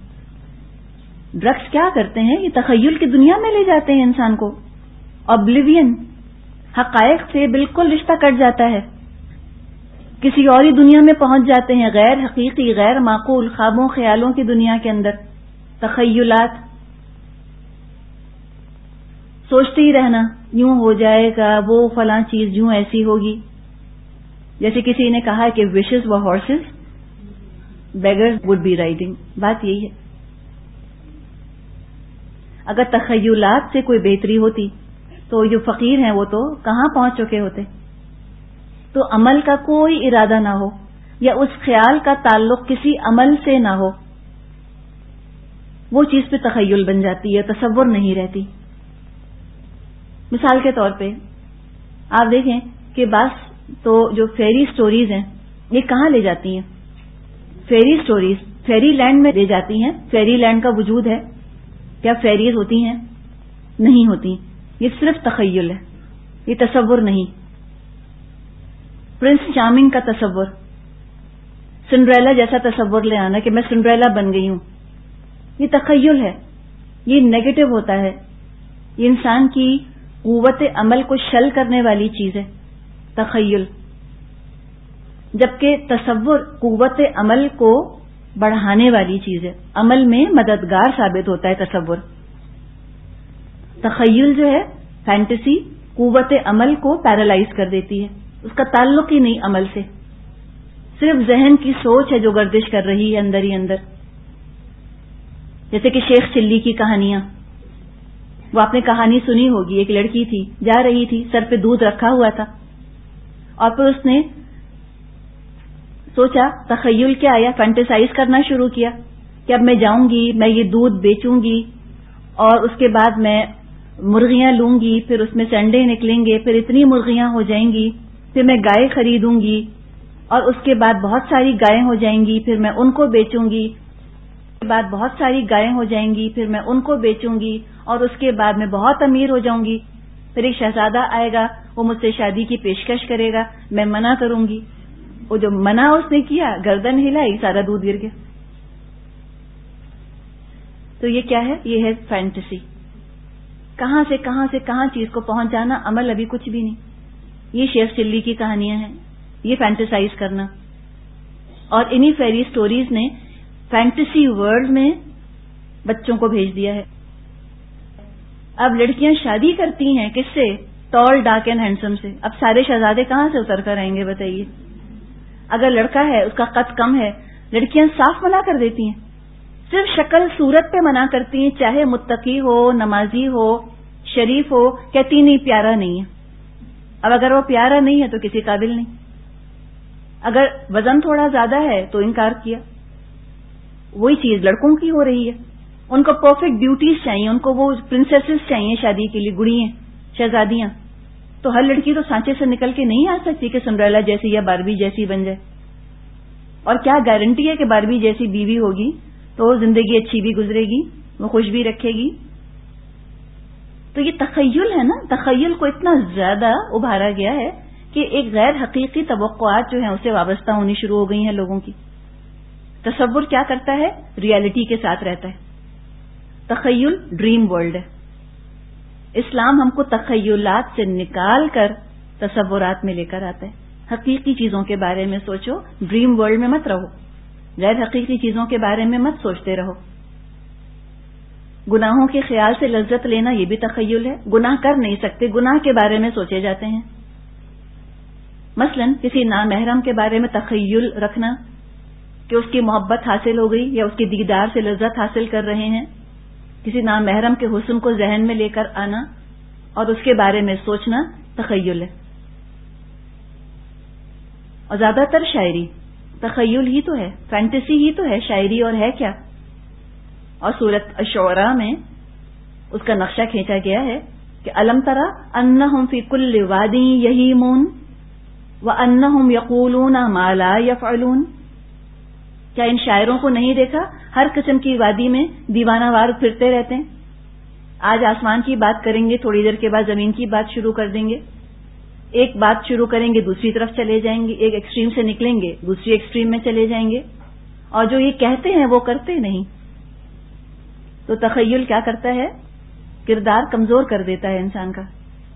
کرتے ہیں؟ یہ تخیل کی دنیا میں لے جاتے ہیں انسان کو، اوبلیوین، حقائق سے بالکل رشتہ کٹ جاتا ہے، کسی اور ہی دنیا میں پہنچ جاتے ہیں، غیر حقیقی، غیر معقول خوابوں خیالوں کی دنیا کے اندر، تخیلات، سوچتے ہی رہنا یوں ہو جائے گا، وہ فلاں چیز یوں ایسی ہوگی۔ جیسے کسی نے کہا کہ wishes were horses beggars would be riding, بات یہی ہے۔ اگر تخیلات سے کوئی بہتری ہوتی تو جو فقیر ہیں وہ تو کہاں پہنچ چکے ہوتے۔ تو عمل کا کوئی ارادہ نہ ہو، یا اس خیال کا تعلق کسی عمل سے نہ ہو، وہ چیز پہ تخیل بن جاتی ہے، تصور نہیں رہتی۔ مثال کے طور پہ آپ دیکھیں کہ بعض تو جو فیری سٹوریز ہیں یہ کہاں لے جاتی ہیں؟ فیری سٹوریز فیری لینڈ میں لے جاتی ہیں۔ فیری لینڈ کا وجود ہے؟ کیا فیریز ہوتی ہیں؟ نہیں ہوتی، یہ صرف تخیل ہے، یہ تصور نہیں۔ پرنس چارمنگ کا تصور، سنڈریلا جیسا تصور لے آنا کہ میں سنڈریلا بن گئی ہوں، یہ تخیل ہے، یہ نیگیٹو ہوتا ہے، یہ انسان کی قوت عمل کو شل کرنے والی چیز ہے، تخیل۔ جبکہ تصور قوت عمل کو بڑھانے والی چیز ہے، عمل میں مددگار ثابت ہوتا ہے تصور۔ تخیل جو ہے، فینٹیسی، قوت عمل کو پیرالائز کر دیتی ہے، اس کا تعلق ہی نہیں عمل سے، صرف ذہن کی سوچ ہے جو گردش کر رہی ہے اندر ہی اندر۔ جیسے کہ شیخ چلی کی کہانیاں، وہ آپ نے کہانی سنی ہوگی، ایک لڑکی تھی، جا رہی تھی، سر پہ دودھ رکھا ہوا تھا، اور پھر اس نے سوچا، تخیل کیا آیا، فینٹیسائز کرنا شروع کیا کہ اب میں جاؤں گی، میں یہ دودھ بیچوں گی، اور اس کے بعد میں مرغیاں لوں گی، پھر اس میں سے انڈے نکلیں گے، پھر اتنی مرغیاں ہو جائیں گی، پھر میں گائے خریدوں گی، اور اس کے بعد بہت ساری گائیں ہو جائیں گی، پھر میں ان کو بیچوں گی، اس کے بعد بہت ساری گائیں ہو جائیں گی، پھر میں ان کو بیچوں گی، اور اس کے بعد میں بہت امیر ہو جاؤں گی، پھر ایک شہزادہ آئے گا، وہ مجھ سے شادی کی پیشکش کرے گا، میں منع کروں گی۔ وہ جو منع اس نے کیا، گردن ہلائی، سارا دودھ گر گیا۔ تو یہ کیا ہے؟ یہ ہے فینٹیسی۔ کہاں سے کہاں چیز کو پہنچ جانا، عمل ابھی کچھ بھی نہیں۔ یہ شیخ چلی کی کہانیاں ہیں، یہ فینٹیسائز کرنا۔ اور انہی فیری سٹوریز نے فینٹیسی ورلڈ میں بچوں کو بھیج دیا ہے. اب لڑکیاں شادی کرتی ہیں کس سے؟ ٹال ڈارک اینڈ ہینڈسم سے. اب سارے شہزادے کہاں سے اتر کر آئیں گے بتائیے؟ اگر لڑکا ہے اس کا قد کم ہے، لڑکیاں صاف منع کر دیتی ہیں، صرف شکل صورت پہ منع کرتی ہیں، چاہے متقی ہو، نمازی ہو، شریف ہو، کہتی نہیں پیارا نہیں ہے. اب اگر وہ پیارا نہیں ہے تو کسی قابل نہیں. اگر وزن تھوڑا زیادہ ہے تو انکار کیا. وہی چیز لڑکوں کی ہو رہی ہے. ان کو پرفیکٹ بیوٹیز چاہیے، ان کو وہ پرنسیسز چاہیے شادی کے لیے، گڑیاں، شہزادیاں. تو ہر لڑکی تو سانچے سے نکل کے نہیں آ سکتی کہ سنڈریلا جیسی یا باربی جیسی بن جائے. اور کیا گارنٹی ہے کہ باربی جیسی بیوی ہوگی تو زندگی اچھی بھی گزرے گی، وہ خوش بھی رکھے گی؟ تو یہ تخیل ہے نا، تخیل کو اتنا زیادہ ابھارا گیا ہے کہ ایک غیر حقیقی توقعات جو ہیں اسے وابستہ ہونی شروع ہو گئی ہیں لوگوں کی. تصور کیا کرتا ہے؟ ریالٹی کے ساتھ رہتا ہے. تخیل ڈریم ورلڈ ہے. اسلام ہم کو تخیلات سے نکال کر تصورات میں لے کر آتا ہے. حقیقی چیزوں کے بارے میں سوچو، ڈریم ورلڈ میں مت رہو. غیر حقیقی چیزوں کے بارے میں مت سوچتے رہو. گناہوں کے خیال سے لذت لینا یہ بھی تخیل ہے. گناہ کر نہیں سکتے، گناہ کے بارے میں سوچے جاتے ہیں. مثلا کسی نامحرم کے بارے میں تخیل رکھنا کہ اس کی محبت حاصل ہو گئی یا اس کے دیدار سے لذت حاصل کر رہے ہیں. کسی نامحرم کے حسن کو ذہن میں لے کر آنا اور اس کے بارے میں سوچنا تخیل ہے. اور زیادہ تر شاعری تخیل ہی تو ہے، فینٹیسی ہی تو ہے شاعری، اور ہے کیا؟ اور سورۃ الشعراء میں اس کا نقشہ کھینچا گیا ہے کہ الم تری انہم فی کل وادی یہیمون وانہم یقولون ما لا یفعلون. کیا ان شاعروں کو نہیں دیکھا؟ ہر قسم کی وادی میں دیوانہ وار پھرتے رہتے ہیں. آج آسمان کی بات کریں گے، تھوڑی دیر کے بعد زمین کی بات شروع کر دیں گے. ایک بات شروع کریں گے دوسری طرف چلے جائیں گے، ایک ایکسٹریم سے نکلیں گے دوسری ایکسٹریم میں چلے جائیں گے. اور جو یہ کہتے ہیں وہ کرتے نہیں. تو تخیل کیا کرتا ہے؟ کردار کمزور کر دیتا ہے انسان کا.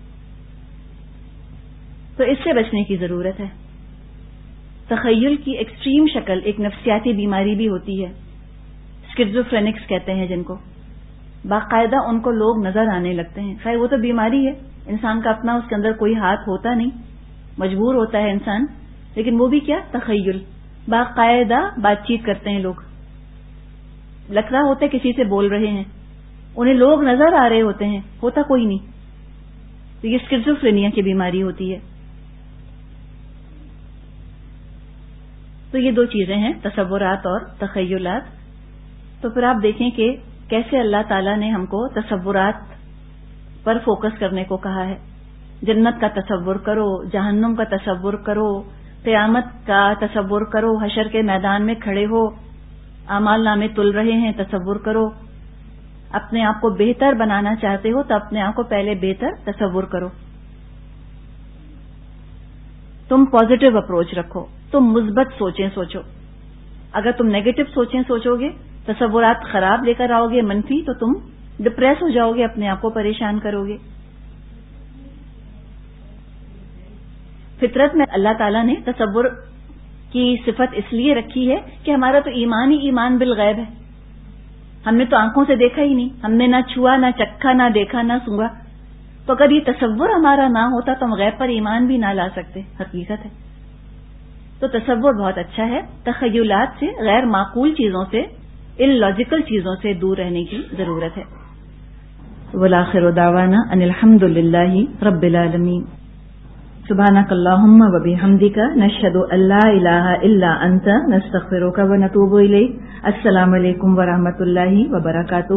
تو اس سے بچنے کی ضرورت ہے. تخیل کی ایکسٹریم شکل ایک نفسیاتی بیماری بھی ہوتی ہے، اسکیزوفرینکس کہتے ہیں جن کو. باقاعدہ ان کو لوگ نظر آنے لگتے ہیں. خیر وہ تو بیماری ہے، انسان کا اپنا اس کے اندر کوئی ہاتھ ہوتا نہیں، مجبور ہوتا ہے انسان. لیکن وہ بھی کیا؟ تخیل. باقاعدہ بات چیت کرتے ہیں لوگ، لگ رہا ہوتا ہے کسی سے بول رہے ہیں، انہیں لوگ نظر آ رہے ہوتے ہیں، ہوتا کوئی نہیں. تو یہ اسکیزوفرینیا کی بیماری ہوتی ہے. تو یہ دو چیزیں ہیں، تصورات اور تخیلات. تو پھر آپ دیکھیں کہ کیسے اللہ تعالیٰ نے ہم کو تصورات پر فوکس کرنے کو کہا ہے. جنت کا تصور کرو، جہنم کا تصور کرو، قیامت کا تصور کرو، حشر کے میدان میں کھڑے ہو، اعمال نامے تل رہے ہیں، تصور کرو. اپنے آپ کو بہتر بنانا چاہتے ہو تو اپنے آپ کو پہلے بہتر تصور کرو. تم پازیٹو اپروچ رکھو، تم مثبت سوچیں سوچو. اگر تم نیگیٹو سوچیں سوچو گے، تصورات خراب لے کر آؤ گے، منفی، تو تم ڈپریس ہو جاؤ گے، اپنے آپ کو پریشان کرو گے. فطرت میں اللہ تعالیٰ نے تصور کی صفت اس لیے رکھی ہے کہ ہمارا تو ایمان ہی ایمان بالغیب ہے. ہم نے تو آنکھوں سے دیکھا ہی نہیں، ہم نے نہ چھوا، نہ چکھا، نہ دیکھا، نہ سونگا. تو اگر یہ تصور ہمارا نہ ہوتا تو ہم غیب پر ایمان بھی نہ لا سکتے. حقیقت ہے. تو تصور بہت اچھا ہے. تخیلات سے، غیر معقول چیزوں سے، ان لاجیکل چیزوں سے دور رہنے کی ضرورت ہے. والآخر دعوانا ان الحمد للہ رب العالمین. سبحانک اللہم و بحمدک نشہد ان لا الہ الا انت نستغفرک و نتوب الیک. السلام علیکم ورحمۃ اللہ وبرکاتہ.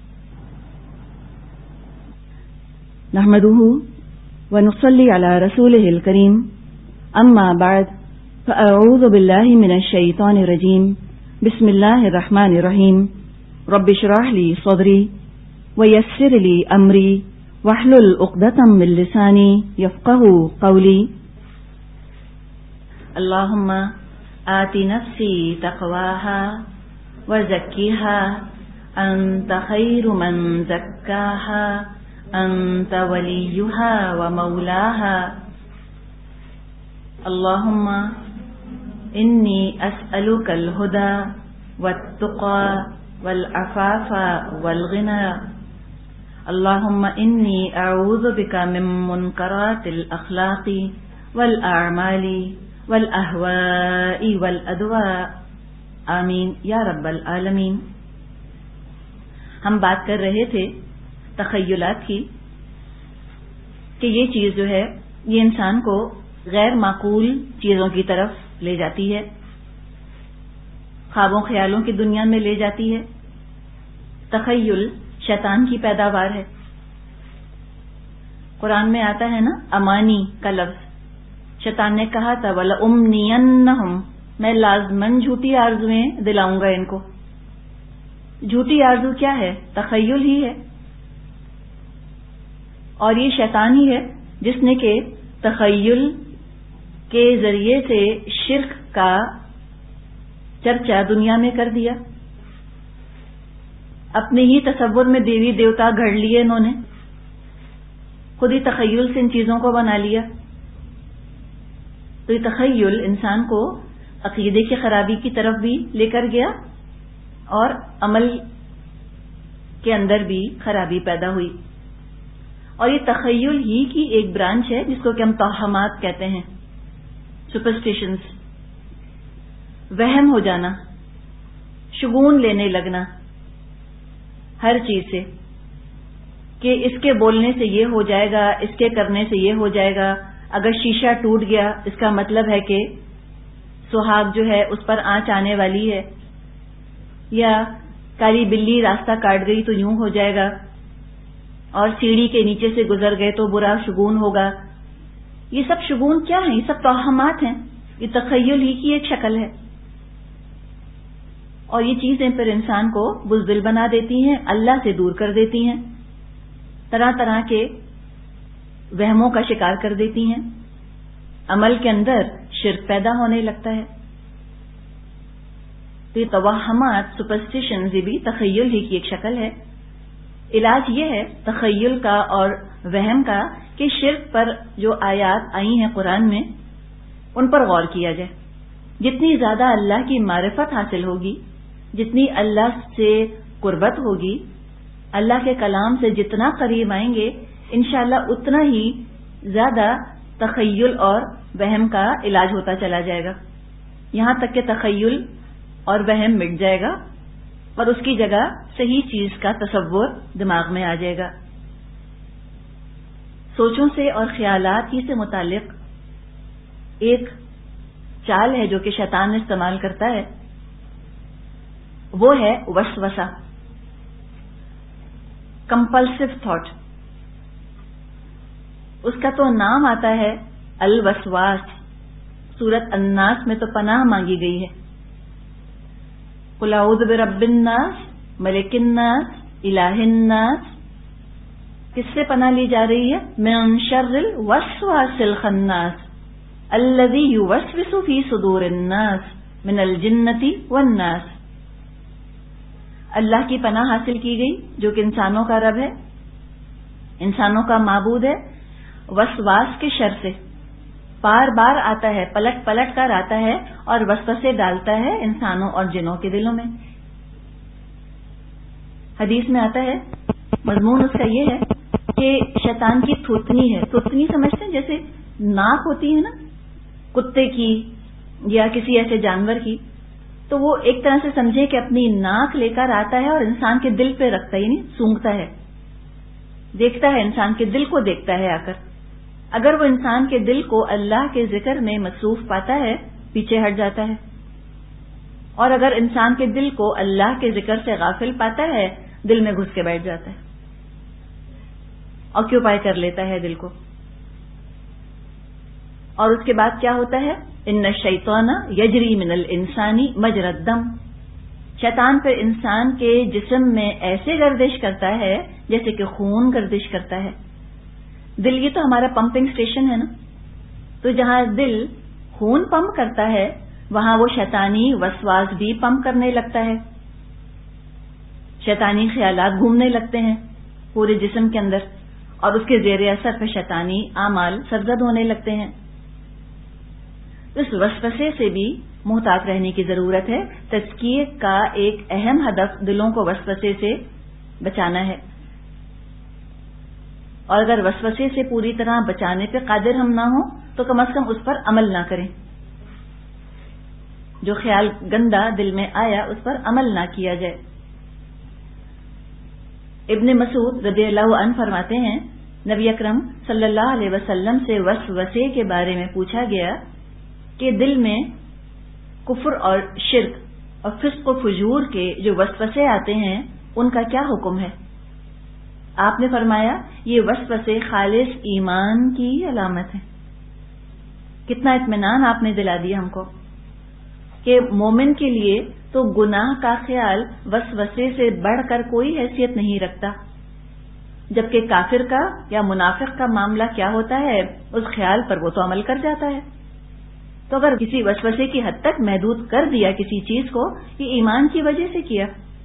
نحمده ونصلی علی رسولہ الکریم. اما بعد فاعوذ باللہ من الشیطان الرجیم. بسم اللہ الرحمن الرحیم. رب اشرح لی صدری ویسر لی امری واحلل عقدۃ من لسانی یفقهوا قولی. اللہم آت نفسی تقواها وزکیها انت خیر من زکاها انت ولیها ومولاها. اللہم انی اسألک الہدی والتقی والعفاف والغنی اللہم انی اعوذ بک من منکرات الاخلاق والاعمال والاہواء والادواء آمین یا رب العالمین۔ ہم بات کر رہے تھے تخیلات کی کہ یہ چیز جو ہے یہ انسان کو غیر معقول چیزوں کی طرف لے جاتی ہے، خوابوں خیالوں کی دنیا میں لے جاتی ہے۔ تخیل شیطان کی پیداوار ہے۔ قرآن میں آتا ہے نا امانی کا لفظ، شیطان نے کہا تھا وَلَأُمْنِيَنَّهُمْ، میں لازماً جھوٹی آرزویں دلاؤں گا ان کو۔ جھوٹی آرزو کیا ہے؟ تخیل ہی ہے، اور یہ شیطان ہی ہے جس نے کہ تخیل کے ذریعے سے شرک کا چرچا دنیا میں کر دیا۔ اپنے ہی تصور میں دیوی دیوتا گھڑ لیے انہوں نے، خود ہی تخیل سے ان چیزوں کو بنا لیا۔ تو یہ تخیل انسان کو عقیدے کی خرابی کی طرف بھی لے کر گیا اور عمل کے اندر بھی خرابی پیدا ہوئی۔ اور یہ تخیل ہی کی ایک برانچ ہے جس کو کہ ہم توہمات کہتے ہیں، سپرسٹیشنز، وہم ہو جانا، شگون لینے لگنا ہر چیز سے کہ اس کے بولنے سے یہ ہو جائے گا، اس کے کرنے سے یہ ہو جائے گا، اگر شیشہ ٹوٹ گیا اس کا مطلب ہے کہ سہاگ جو ہے اس پر آنچ آنے والی ہے، یا کالی بلی راستہ کاٹ گئی تو یوں ہو جائے گا، اور سیڑھی کے نیچے سے گزر گئے تو برا شگون ہوگا۔ یہ سب شگون کیا ہیں؟ یہ سب توہمات ہیں، یہ تخیل ہی کی ایک شکل ہے۔ اور یہ چیزیں پھر انسان کو بزدل بنا دیتی ہیں، اللہ سے دور کر دیتی ہیں، طرح طرح کے وہموں کا شکار کر دیتی ہیں، عمل کے اندر شرک پیدا ہونے لگتا ہے۔ تو یہ توہمات، سپرسٹیشنز، یہ بھی تخیل ہی کی ایک شکل ہے۔ علاج یہ ہے تخیل کا اور وہم کا کہ شرک پر جو آیات آئی ہیں قرآن میں ان پر غور کیا جائے۔ جتنی زیادہ اللہ کی معرفت حاصل ہوگی، جتنی اللہ سے قربت ہوگی، اللہ کے کلام سے جتنا قریب آئیں گے، انشاءاللہ اتنا ہی زیادہ تخیل اور وہم کا علاج ہوتا چلا جائے گا، یہاں تک کہ تخیل اور وہم مٹ جائے گا اور اس کی جگہ صحیح چیز کا تصور دماغ میں آ جائے گا۔ سوچوں سے اور خیالات ہی سے متعلق ایک چال ہے جو کہ شیطان استعمال کرتا ہے، وہ ہے وسوسہ، کمپلسو تھاٹ۔ اس کا تو نام آتا ہے الوسواس، سورۃ الناس میں تو پناہ مانگی گئی ہے، قل اعوذ برب الناس ملک الناس الہ الناس۔ کس سے پناہ لی جا رہی ہے؟ من شر الوسواس الخناس الذی یوسوس فی صدور الناس من الجنۃ والناس۔ اللہ کی پناہ حاصل کی گئی جو کہ انسانوں کا رب ہے، انسانوں کا معبود ہے، وسواس کے شر سے بار بار آتا ہے، پلٹ پلٹ کر آتا ہے اور وسوسے ڈالتا ہے انسانوں اور جنوں کے دلوں میں۔ حدیث میں آتا ہے، مضمون اس کا یہ ہے کہ شیطان کی تھوتنی ہے۔ تھوتنی سمجھتے ہیں جیسے ناک ہوتی ہے نا کتے کی یا کسی ایسے جانور کی، تو وہ ایک طرح سے سمجھے کہ اپنی ناک لے کر آتا ہے اور انسان کے دل پہ رکھتا ہے، یعنی سونگتا ہے، دیکھتا ہے، انسان کے دل کو دیکھتا ہے آ کر۔ اگر وہ انسان کے دل کو اللہ کے ذکر میں مصروف پاتا ہے پیچھے ہٹ جاتا ہے، اور اگر انسان کے دل کو اللہ کے ذکر سے غافل پاتا ہے دل میں گھس کے بیٹھ جاتا ہے، آکیوپائی کر لیتا ہے دل کو۔ اور اس کے بعد کیا ہوتا ہے؟ ان الشیطان یجری من الانسان مجری الدم، شیطان پھر انسان کے جسم میں ایسے گردش کرتا ہے جیسے کہ خون گردش کرتا ہے۔ دل یہ تو ہمارا پمپنگ اسٹیشن ہے نا، تو جہاں دل خون پمپ کرتا ہے وہاں وہ شیطانی وسواس بھی پمپ کرنے لگتا ہے، شیطانی خیالات گھومنے لگتے ہیں پورے جسم کے اندر، اور اس کے زیر اثر پہ شیطانی اعمال سرزد ہونے لگتے ہیں۔ اس وسوسے سے بھی محتاط رہنے کی ضرورت ہے. تزکیے کا ایک اہم ہدف دلوں کو وسوسے سے بچانا ہے، اور اگر وسوسے سے پوری طرح بچانے پہ قادر ہم نہ ہوں تو کم از کم اس پر عمل نہ کریں. جو خیال گندا دل میں آیا اس پر عمل نہ کیا جائے. ابن مسعود رضی اللہ عنہ فرماتے ہیں نبی اکرم صلی اللہ علیہ وسلم سے وسوسے کے بارے میں پوچھا گیا کہ دل میں کفر اور شرک اور فسق و فجور کے جو وسوسے آتے ہیں ان کا کیا حکم ہے؟ آپ نے فرمایا یہ وسوسے خالص ایمان کی علامت ہے. کتنا اطمینان آپ نے دلا دیا ہم کو کہ مومن کے لیے تو گناہ کا خیال وسوسے سے بڑھ کر کوئی حیثیت نہیں رکھتا، جبکہ کافر کا یا منافق کا معاملہ کیا ہوتا ہے، اس خیال پر وہ تو عمل کر جاتا ہے. تو اگر کسی وسوسے کی حد تک محدود کر دیا کسی چیز کو، یہ ایمان کی وجہ سے کیا.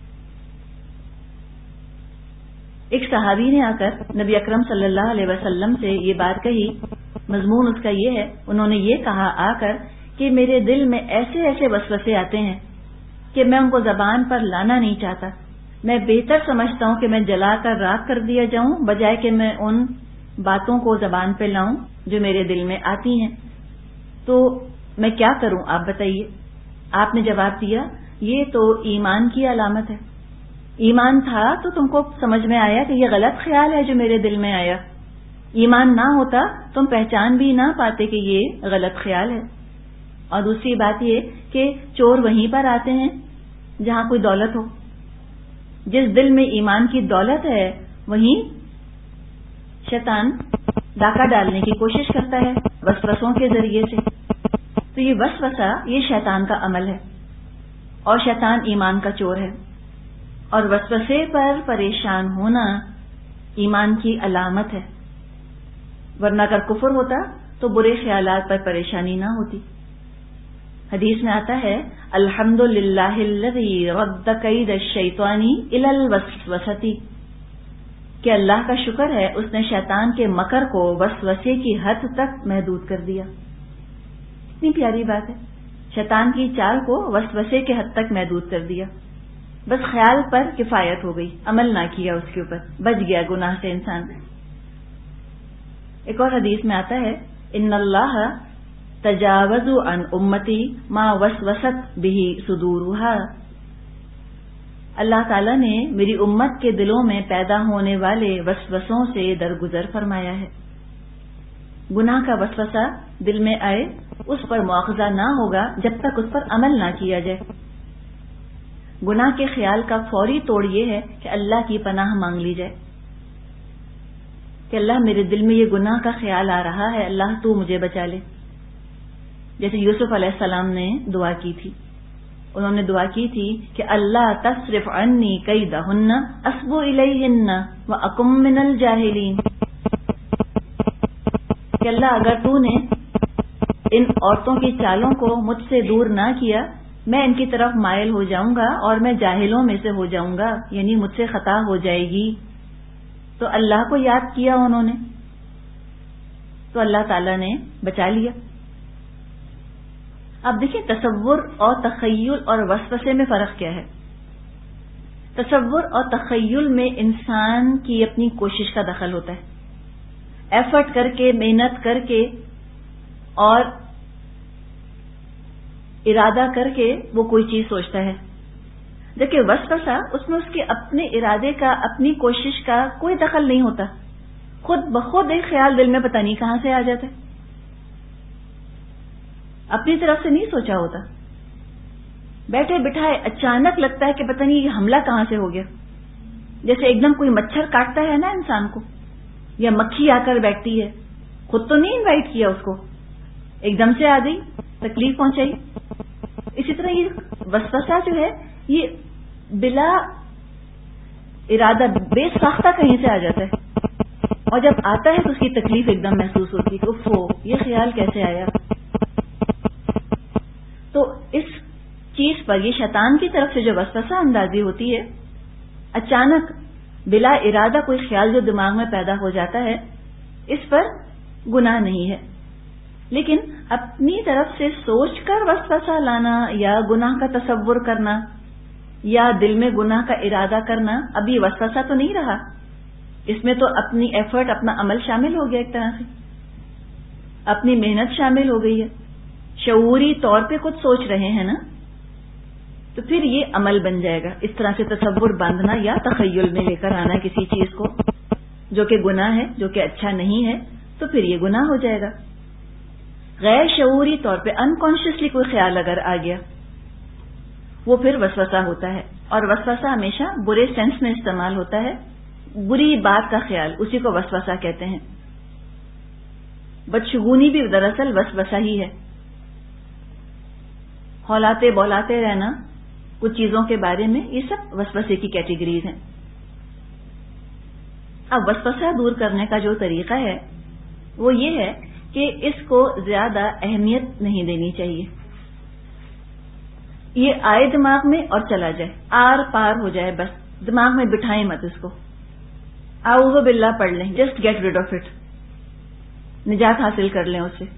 ایک صحابی نے آ کر نبی اکرم صلی اللہ علیہ وسلم سے یہ بات کہی. مضمون اس کا یہ ہے، انہوں نے یہ کہا آ کر کہ میرے دل میں ایسے ایسے وسوسے آتے ہیں کہ میں ان کو زبان پر لانا نہیں چاہتا. میں بہتر سمجھتا ہوں کہ میں جلا کر راکھ کر دیا جاؤں بجائے کہ میں ان باتوں کو زبان پہ لاؤں جو میرے دل میں آتی ہیں. تو میں کیا کروں آپ بتائیے؟ آپ نے جواب دیا یہ تو ایمان کی علامت ہے. ایمان تھا تو تم کو سمجھ میں آیا کہ یہ غلط خیال ہے جو میرے دل میں آیا. ایمان نہ ہوتا تم پہچان بھی نہ پاتے کہ یہ غلط خیال ہے. اور دوسری بات یہ کہ چور وہیں پر آتے ہیں جہاں کوئی دولت ہو. جس دل میں ایمان کی دولت ہے وہیں شیطان ڈاکہ ڈالنے کی کوشش کرتا ہے وسوسوں کے ذریعے سے. تو یہ وسوسہ یہ شیطان کا عمل ہے، اور شیطان ایمان کا چور ہے. اور وسوسے پر پریشان ہونا ایمان کی علامت ہے، ورنہ اگر کفر ہوتا تو برے خیالات پر پریشانی نہ ہوتی. حدیث میں آتا ہے الحمدللہ الذی رد کید الشیطان الی الوسوسۃ، کہ اللہ کا شکر ہے اس نے شیطان کے مکر کو وسوسے کی حد تک محدود کر دیا. اتنی پیاری بات ہے، شیطان کی چال کو وسوسے کے حد تک محدود کر دیا. بس خیال پر کفایت ہو گئی، عمل نہ کیا اس کے اوپر، بچ گیا گناہ سے انسان. ایک اور حدیث میں آتا ہے ان اللہ تجاوز عن امتی ما وسوست به صدورها، اللہ تعالیٰ نے میری امت کے دلوں میں پیدا ہونے والے وسوسوں سے درگزر فرمایا ہے. گناہ کا وسوسہ دل میں آئے اس پر مواخذہ نہ ہوگا جب تک اس پر عمل نہ کیا جائے. گناہ کے خیال کا فوری توڑ یہ ہے کہ اللہ کی پناہ مانگ لی جائے کہ اللہ میرے دل میں یہ گناہ کا خیال آ رہا ہے، اللہ تو مجھے بچا لے. جیسے یوسف علیہ السلام نے دعا کی تھی، انہوں نے دعا کی تھی کہ اللہ تصرف عنی کیدہن اصب الیہن واکم من الجاہلین، کہ اللہ اگر تو نے ان عورتوں کی چالوں کو مجھ سے دور نہ کیا میں ان کی طرف مائل ہو جاؤں گا اور میں جاہلوں میں سے ہو جاؤں گا، یعنی مجھ سے خطا ہو جائے گی. تو اللہ کو یاد کیا انہوں نے، تو اللہ تعالیٰ نے بچا لیا. اب دیکھیں تصور اور تخیل اور وسوسے میں فرق کیا ہے. تصور اور تخیل میں انسان کی اپنی کوشش کا دخل ہوتا ہے، ایفرٹ کر کے، محنت کر کے اور ارادہ کر کے وہ کوئی چیز سوچتا ہے. جبکہ وسوسہ اس میں اس کے اپنے ارادے کا، اپنی کوشش کا کوئی دخل نہیں ہوتا، خود بخود ایک خیال دل میں پتہ نہیں کہاں سے آ جاتا ہے، اپنی طرف سے نہیں سوچا ہوتا. بیٹھے بٹھائے اچانک لگتا ہے کہ پتہ نہیں یہ حملہ کہاں سے ہو گیا. جیسے ایک دم کوئی مچھر کاٹتا ہے نا انسان کو، یا مکھی آ کر بیٹھتی ہے، خود تو نہیں انوائٹ کیا اس کو، ایک دم سے آ گئی، تکلیف پہنچائی. اسی طرح یہ وسوسہ جو ہے یہ بلا ارادہ بے ساختہ کہیں سے آ جاتا ہے، اور جب آتا ہے تو اس کی تکلیف ایک دم محسوس ہوتی ہے کہ اف ہو یہ خیال کیسے آیا. تو اس چیز پر یہ شیطان کی طرف سے جو وسوسہ اندازی ہوتی ہے، اچانک بلا ارادہ کوئی خیال جو دماغ میں پیدا ہو جاتا ہے، اس پر گناہ نہیں ہے. لیکن اپنی طرف سے سوچ کر وسوسہ لانا یا گناہ کا تصور کرنا یا دل میں گناہ کا ارادہ کرنا اب یہ وسوسہ تو نہیں رہا. اس میں تو اپنی ایفرٹ، اپنا عمل شامل ہو گیا، ایک طرح سے اپنی محنت شامل ہو گئی ہے. شعوری طور پہ کچھ سوچ رہے ہیں نا، تو پھر یہ عمل بن جائے گا. اس طرح سے تصور باندھنا یا تخیل میں لے کر آنا کسی چیز کو جو کہ گناہ ہے، جو کہ اچھا نہیں ہے، تو پھر یہ گناہ ہو جائے گا. غیر شعوری طور پہ انکانشیسلی کوئی خیال اگر آ گیا، وہ پھر وسوسہ ہوتا ہے. اور وسوسہ ہمیشہ برے سینس میں استعمال ہوتا ہے. بری بات کا خیال، اسی کو وسوسہ کہتے ہیں. بدشگونی بھی دراصل وسوسہ ہی ہے. ہولاتے بولاتے رہنا کچھ چیزوں کے بارے میں، یہ سب وسوسے کی کیٹیگریز ہیں. اب وسوسہ دور کرنے کا جو طریقہ ہے وہ یہ ہے کہ اس کو زیادہ اہمیت نہیں دینی چاہیے. یہ آئے دماغ میں اور چلا جائے، آر پار ہو جائے، بس دماغ میں بٹھائیں مت اس کو. اعوذ باللہ پڑھ لیں، just get rid of it, نجات حاصل کر لیں اس سے.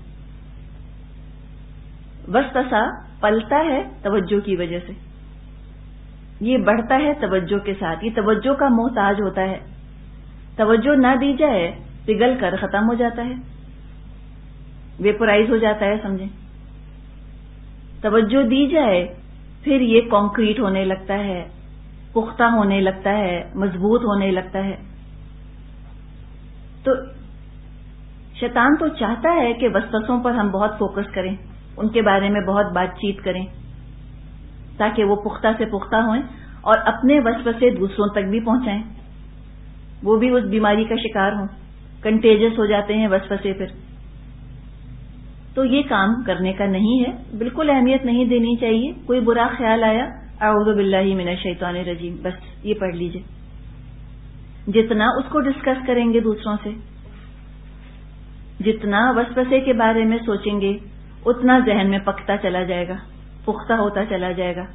وسوسہ پلتا ہے توجہ کی وجہ سے، یہ بڑھتا ہے توجہ کے ساتھ، یہ توجہ کا محتاج ہوتا ہے. توجہ نہ دی جائے پگھل کر ختم ہو جاتا ہے، ویپورائز ہو جاتا ہے، سمجھیں. توجہ دی جائے پھر یہ کانکریٹ ہونے لگتا ہے، پختہ ہونے لگتا ہے، مضبوط ہونے لگتا ہے. تو شیطان تو چاہتا ہے کہ وسوسوں پر ہم بہت فوکس کریں، ان کے بارے میں بہت بات چیت کریں، تاکہ وہ پختہ سے پختہ ہوئیں اور اپنے وسوسے دوسروں تک بھی پہنچائیں، وہ بھی اس بیماری کا شکار ہوں. کنٹیجس ہو جاتے ہیں وسوسے پھر. تو یہ کام کرنے کا نہیں ہے، بالکل اہمیت نہیں دینی چاہیے. کوئی برا خیال آیا، اعوذ باللہ من الشیطان الرجیم، بس یہ پڑھ لیجئے. جتنا اس کو ڈسکس کریں گے دوسروں سے، جتنا وسوسے کے بارے میں سوچیں گے، اتنا ذہن میں پکتا چلا جائے گا، پختہ ہوتا چلا جائے گا.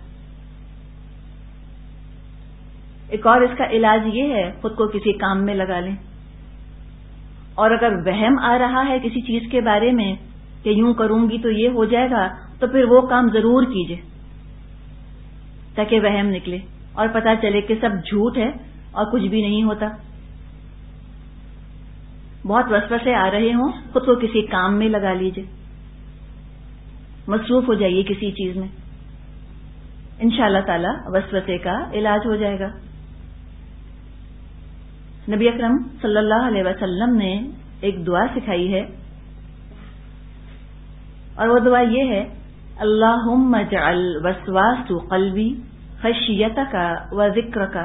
ایک اور اس کا علاج یہ ہے، خود کو کسی کام میں لگا لیں. اور اگر وہم آ رہا ہے کسی چیز کے بارے میں کہ یوں کروں گی تو یہ ہو جائے گا، تو پھر وہ کام ضرور کیجئے تاکہ وہم نکلے اور پتہ چلے کہ سب جھوٹ ہے اور کچھ بھی نہیں ہوتا. بہت وسوسے آ رہے ہوں، خود کو کسی کام میں لگا لیجئے، مصروف ہو جائیے کسی چیز میں، انشاءاللہ تعالی وسوسے کا علاج ہو جائے گا. نبی اکرم صلی اللہ علیہ وسلم نے ایک دعا سکھائی ہے، اور وہ دعا یہ ہے، اللہم اجعل وسواس قلبی خشیتک و ذکرک.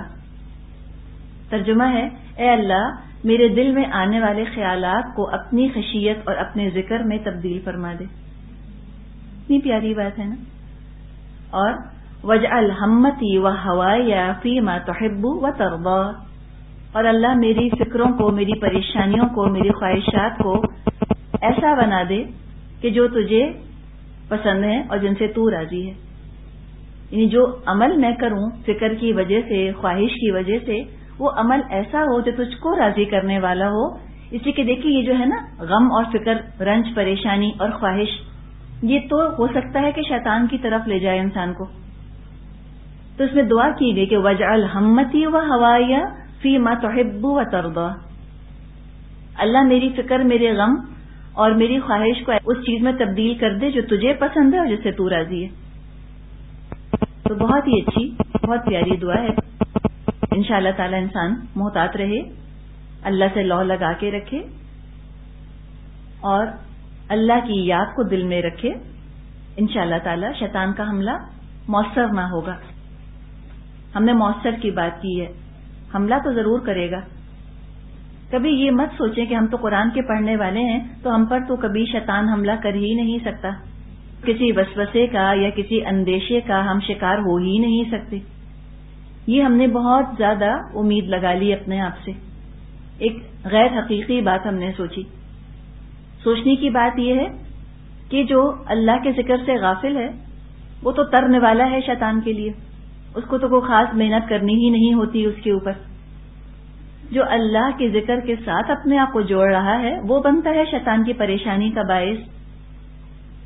ترجمہ ہے، اے اللہ میرے دل میں آنے والے خیالات کو اپنی خشیت اور اپنے ذکر میں تبدیل فرما دے. اتنی پیاری بات ہے نا. اور وجعل ہمتی و ہوائی فیما تحب و ترضا، اور اللہ میری فکروں کو، میری پریشانیوں کو، میری خواہشات کو ایسا بنا دے کہ جو تجھے پسند ہے اور جن سے تو راضی ہے. یعنی جو عمل میں کروں فکر کی وجہ سے، خواہش کی وجہ سے، وہ عمل ایسا ہو جو تجھ کو راضی کرنے والا ہو. اسی کے دیکھیے یہ جو ہے نا غم اور فکر، رنج، پریشانی اور خواہش، یہ تو ہو سکتا ہے کہ شیطان کی طرف لے جائے انسان کو. تو اس میں دعا کی گئی کہ وجعل ہمتی و ہوائی فیما تحب و ترضا، اللہ میری فکر، میرے غم اور میری خواہش کو اس چیز میں تبدیل کر دے جو تجھے پسند ہے اور جس سے تو راضی ہے. تو بہت ہی اچھی، بہت پیاری دعا ہے. انشاءاللہ تعالی انسان محتاط رہے، اللہ سے لو لگا کے رکھے اور اللہ کی یاد کو دل میں رکھے. انشاءاللہ تعالی شیطان کا حملہ مؤثر نہ ہوگا. ہم نے مؤثر کی بات کی ہے، حملہ تو ضرور کرے گا. کبھی یہ مت سوچیں کہ ہم تو قرآن کے پڑھنے والے ہیں تو ہم پر تو کبھی شیطان حملہ کر ہی نہیں سکتا. کسی وسوسے کا یا کسی اندیشے کا ہم شکار ہو ہی نہیں سکتے. یہ ہم نے بہت زیادہ امید لگا لی اپنے آپ سے. ایک غیر حقیقی بات ہم نے سوچی. سوچنے کی بات یہ ہے کہ جو اللہ کے ذکر سے غافل ہے وہ تو ترنے والا ہے شیطان کے لیے، اس کو تو کوئی خاص محنت کرنی ہی نہیں ہوتی اس کے اوپر. جو اللہ کے ذکر کے ساتھ اپنے آپ کو جوڑ رہا ہے وہ بنتا ہے شیطان کی پریشانی کا باعث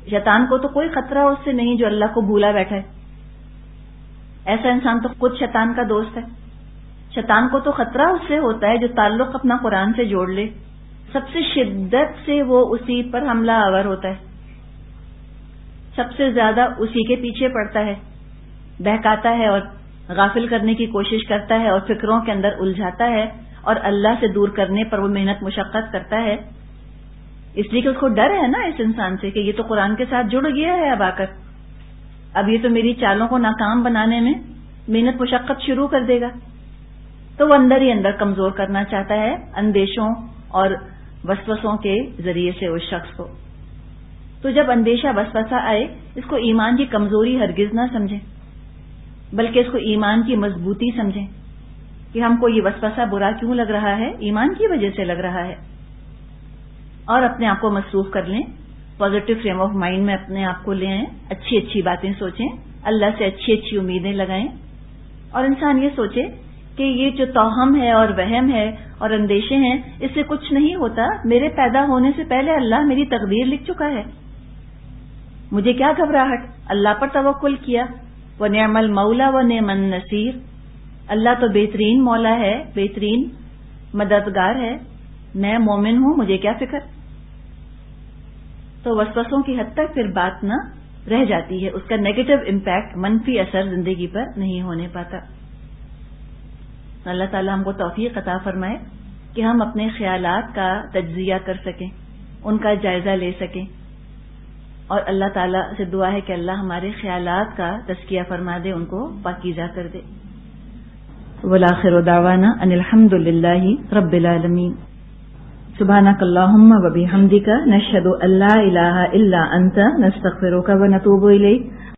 شیطان کو تو کوئی خطرہ اس سے نہیں جو اللہ کو بھولا بیٹھا ہے. ایسا انسان تو خود شیطان کا دوست ہے. شیطان کو تو خطرہ اس سے ہوتا ہے جو تعلق اپنا قرآن سے جوڑ لے. سب سے شدت سے وہ اسی پر حملہ آور ہوتا ہے, سب سے زیادہ اسی کے پیچھے پڑتا ہے, بہکاتا ہے اور غافل کرنے کی کوشش کرتا ہے اور فکروں کے اندر الجھاتا ہے اور اللہ سے دور کرنے پر وہ محنت مشقت کرتا ہے. اس لیے کہ اس کو ڈر ہے نا اس انسان سے کہ یہ تو قرآن کے ساتھ جڑ گیا ہے, اب آ کر اب یہ تو میری چالوں کو ناکام بنانے میں محنت مشقت شروع کر دے گا. تو وہ اندر ہی اندر کمزور کرنا چاہتا ہے اندیشوں اور وسوسوں کے ذریعے سے اس شخص کو. تو جب اندیشہ وسوسہ آئے اس کو ایمان کی کمزوری ہرگز نہ سمجھیں, بلکہ اس کو ایمان کی مضبوطی سمجھیں کہ ہم کو یہ وسوسہ برا کیوں لگ رہا ہے, ایمان کی وجہ سے لگ رہا ہے, اور اپنے آپ کو مصروف کر لیں. پازیٹو فریم آف مائنڈ میں اپنے آپ کو لے آئیں, اچھی اچھی باتیں سوچیں, اللہ سے اچھی اچھی امیدیں لگائیں, اور انسان یہ سوچے کہ یہ جو توہم ہے اور وہم ہے اور اندیشے ہیں اس سے کچھ نہیں ہوتا. میرے پیدا ہونے سے پہلے اللہ میری تقدیر لکھ چکا ہے, مجھے کیا گھبراہٹ, اللہ پر توکل کیا. وَنِعْمَ الْمَوْلَى وَنِعْمَ النَّصِيرُ, اللہ تو بہترین مولا ہے, بہترین مددگار ہے, میں مومن ہوں, مجھے کیا فکر. تو وسوسوں کی حد تک پھر بات نہ رہ جاتی ہے, اس کا نیگیٹو امپیکٹ, منفی اثر زندگی پر نہیں ہونے پاتا. اللہ تعالیٰ ہم کو توفیق عطا فرمائے کہ ہم اپنے خیالات کا تجزیہ کر سکیں, ان کا جائزہ لے سکیں, اور اللہ تعالیٰ سے دعا ہے کہ اللہ ہمارے خیالات کا تزکیہ فرما دے, ان کو پاکیزہ کر دے. والآخر دعوانا ان الحمد للہ رب العالمین. سبحانک اللہم و بحمدک نشہد ان لا الہ الا انت نستغفرک و نتوب الیک.